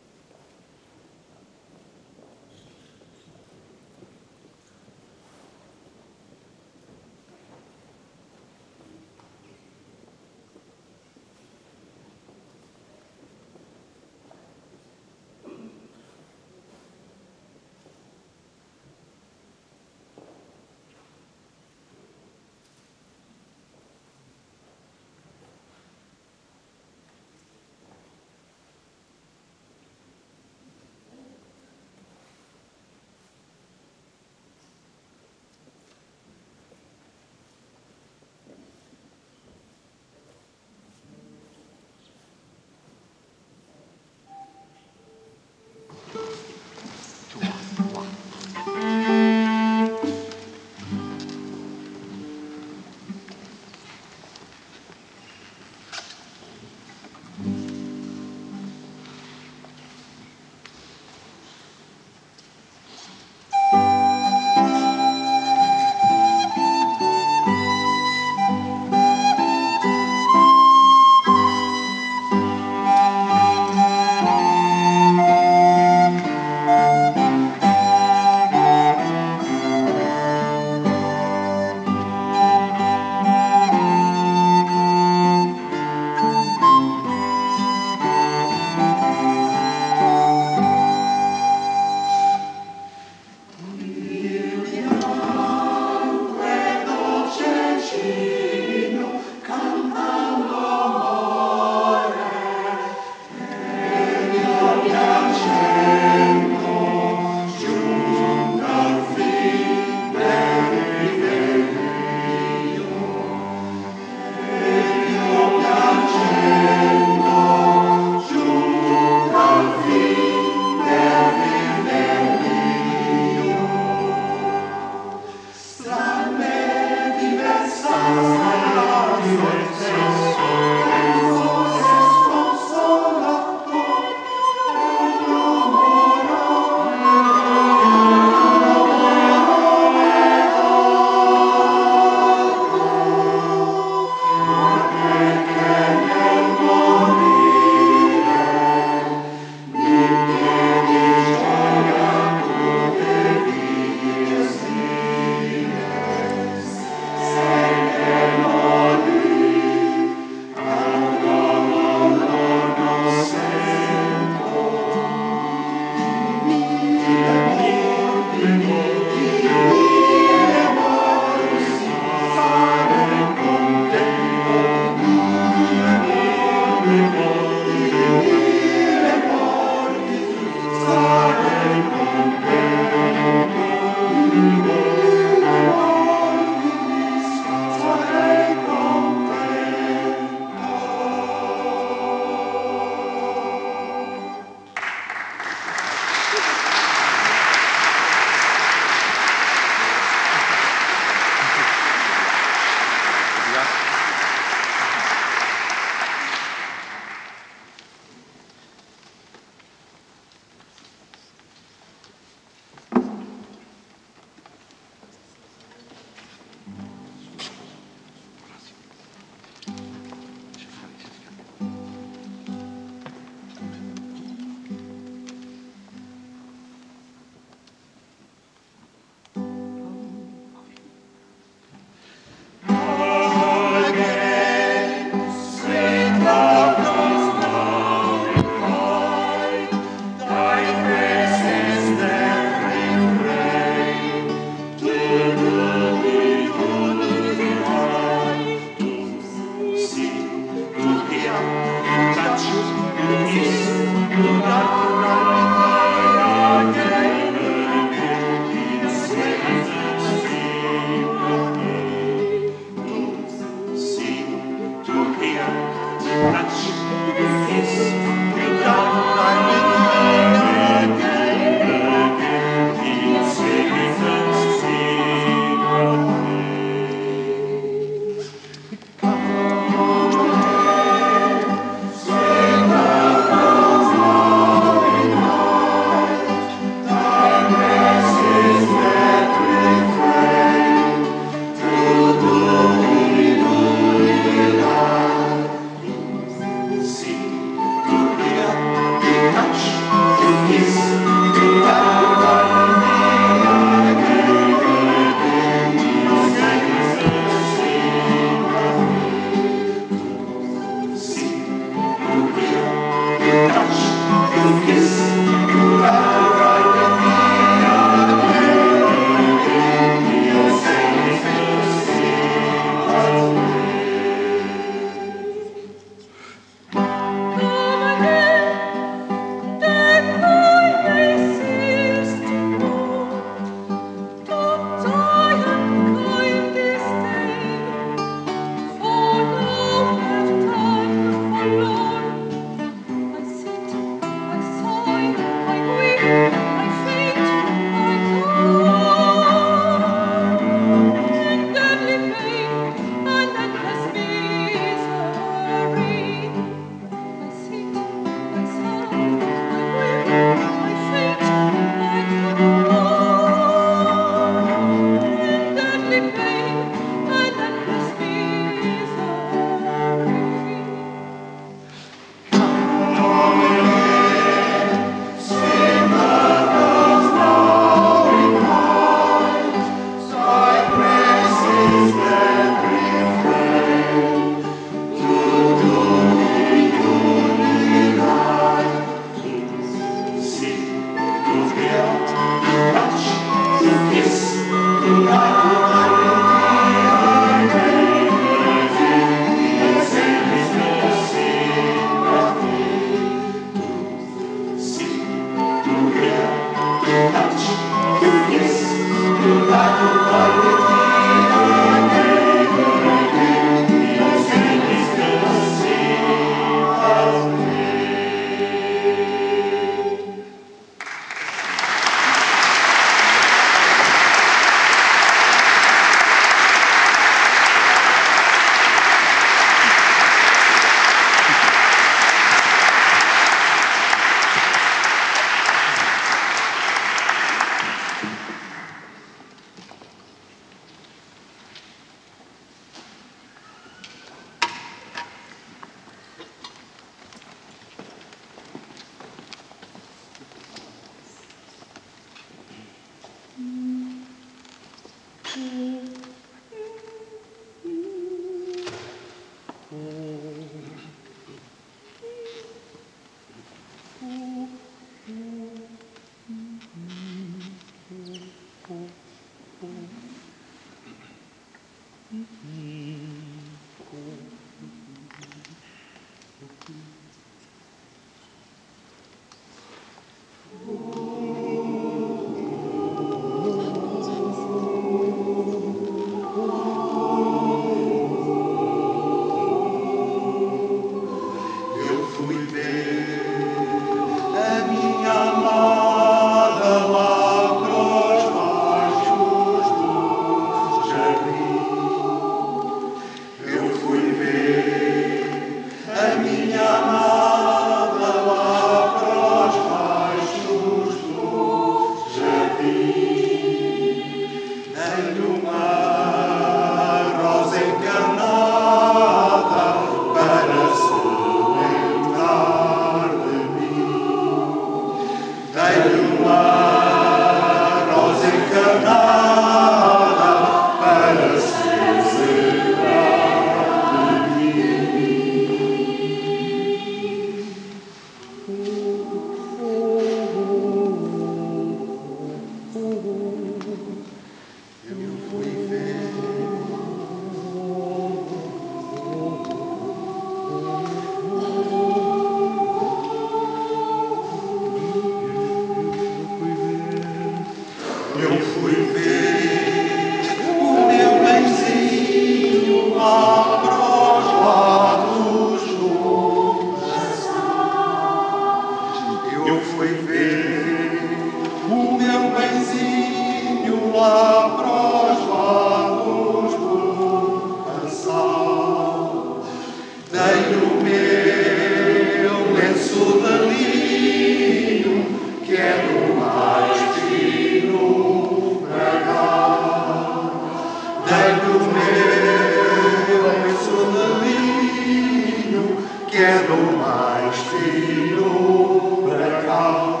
quero mais filho para cá.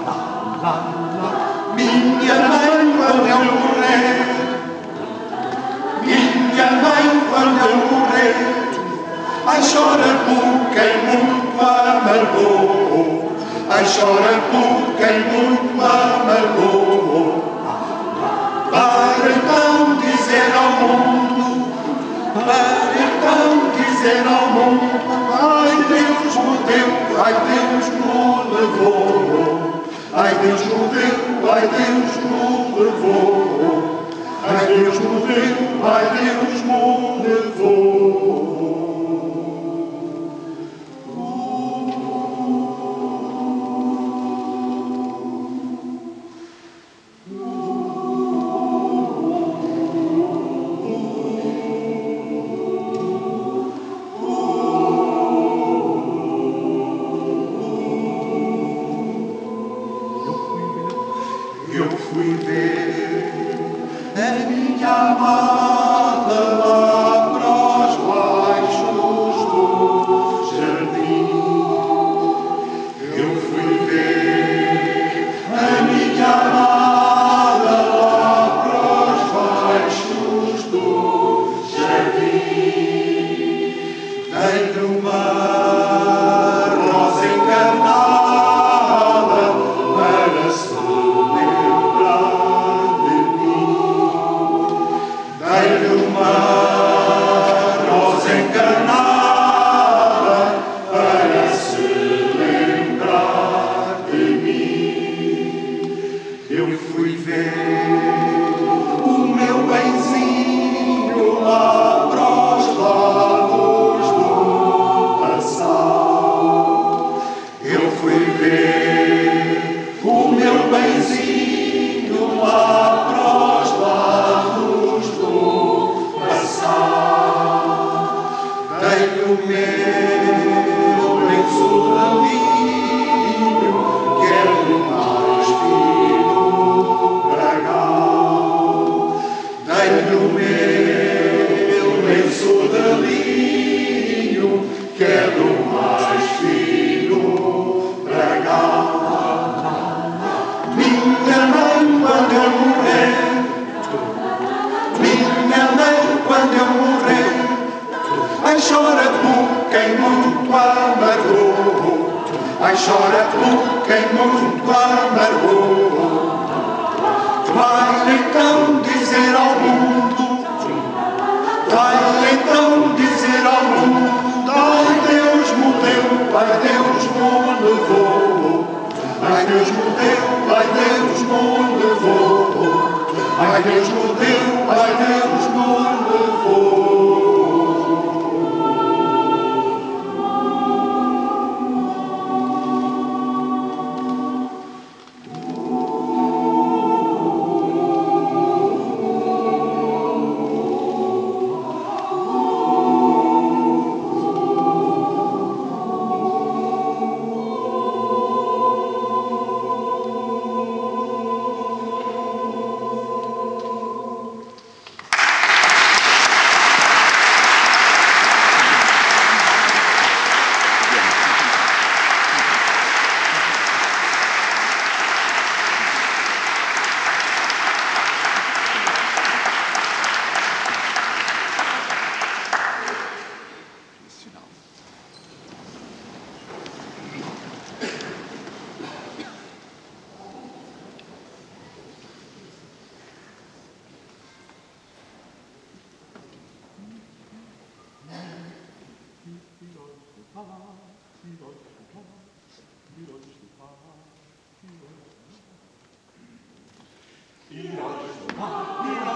Minha mãe, quando eu morrer, minha mãe, quando eu morrer, ai, chora por quem muito amargou, ai, chora por quem muito amargou. Para então dizer ao mundo, para então dizer ao mundo, ai, Deus me deu, ai, Deus me levou, ai, Deus me deu, ai, Deus me levou, ai, Deus me deu, ai, Deus me levou. Eu fui ver a minha amada lá para os baixos do jardim. Eu fui ver a minha amada lá para os baixos do jardim. Dei-lhe uma rosa encarnada para se lembrar de mim. Dei-lhe uma rosa encarnada para se lembrar de mim. Eu fui ver o meu benzinho lá para os lados do passar. Eu fui ver o meu benzinho lá para os lados do passar. Dei-lhe o meu lenço de linho, quero mais fino bragão. Dei-lhe o meu lenço de linho, quero mais fino bragão. Minha mãe, quando eu morrer, minha mãe, quando eu morrer, ai, chora por quem muito amargou, ai, chora por quem muito amargou. Vai então dizer ao mundo, vai então dizer ao mundo, ai, Deus me deu, ai, Deus me levou, ai, Deus me deu, ai, Deus me levou, ai, Deus me deu, ai, Deus me levou. Io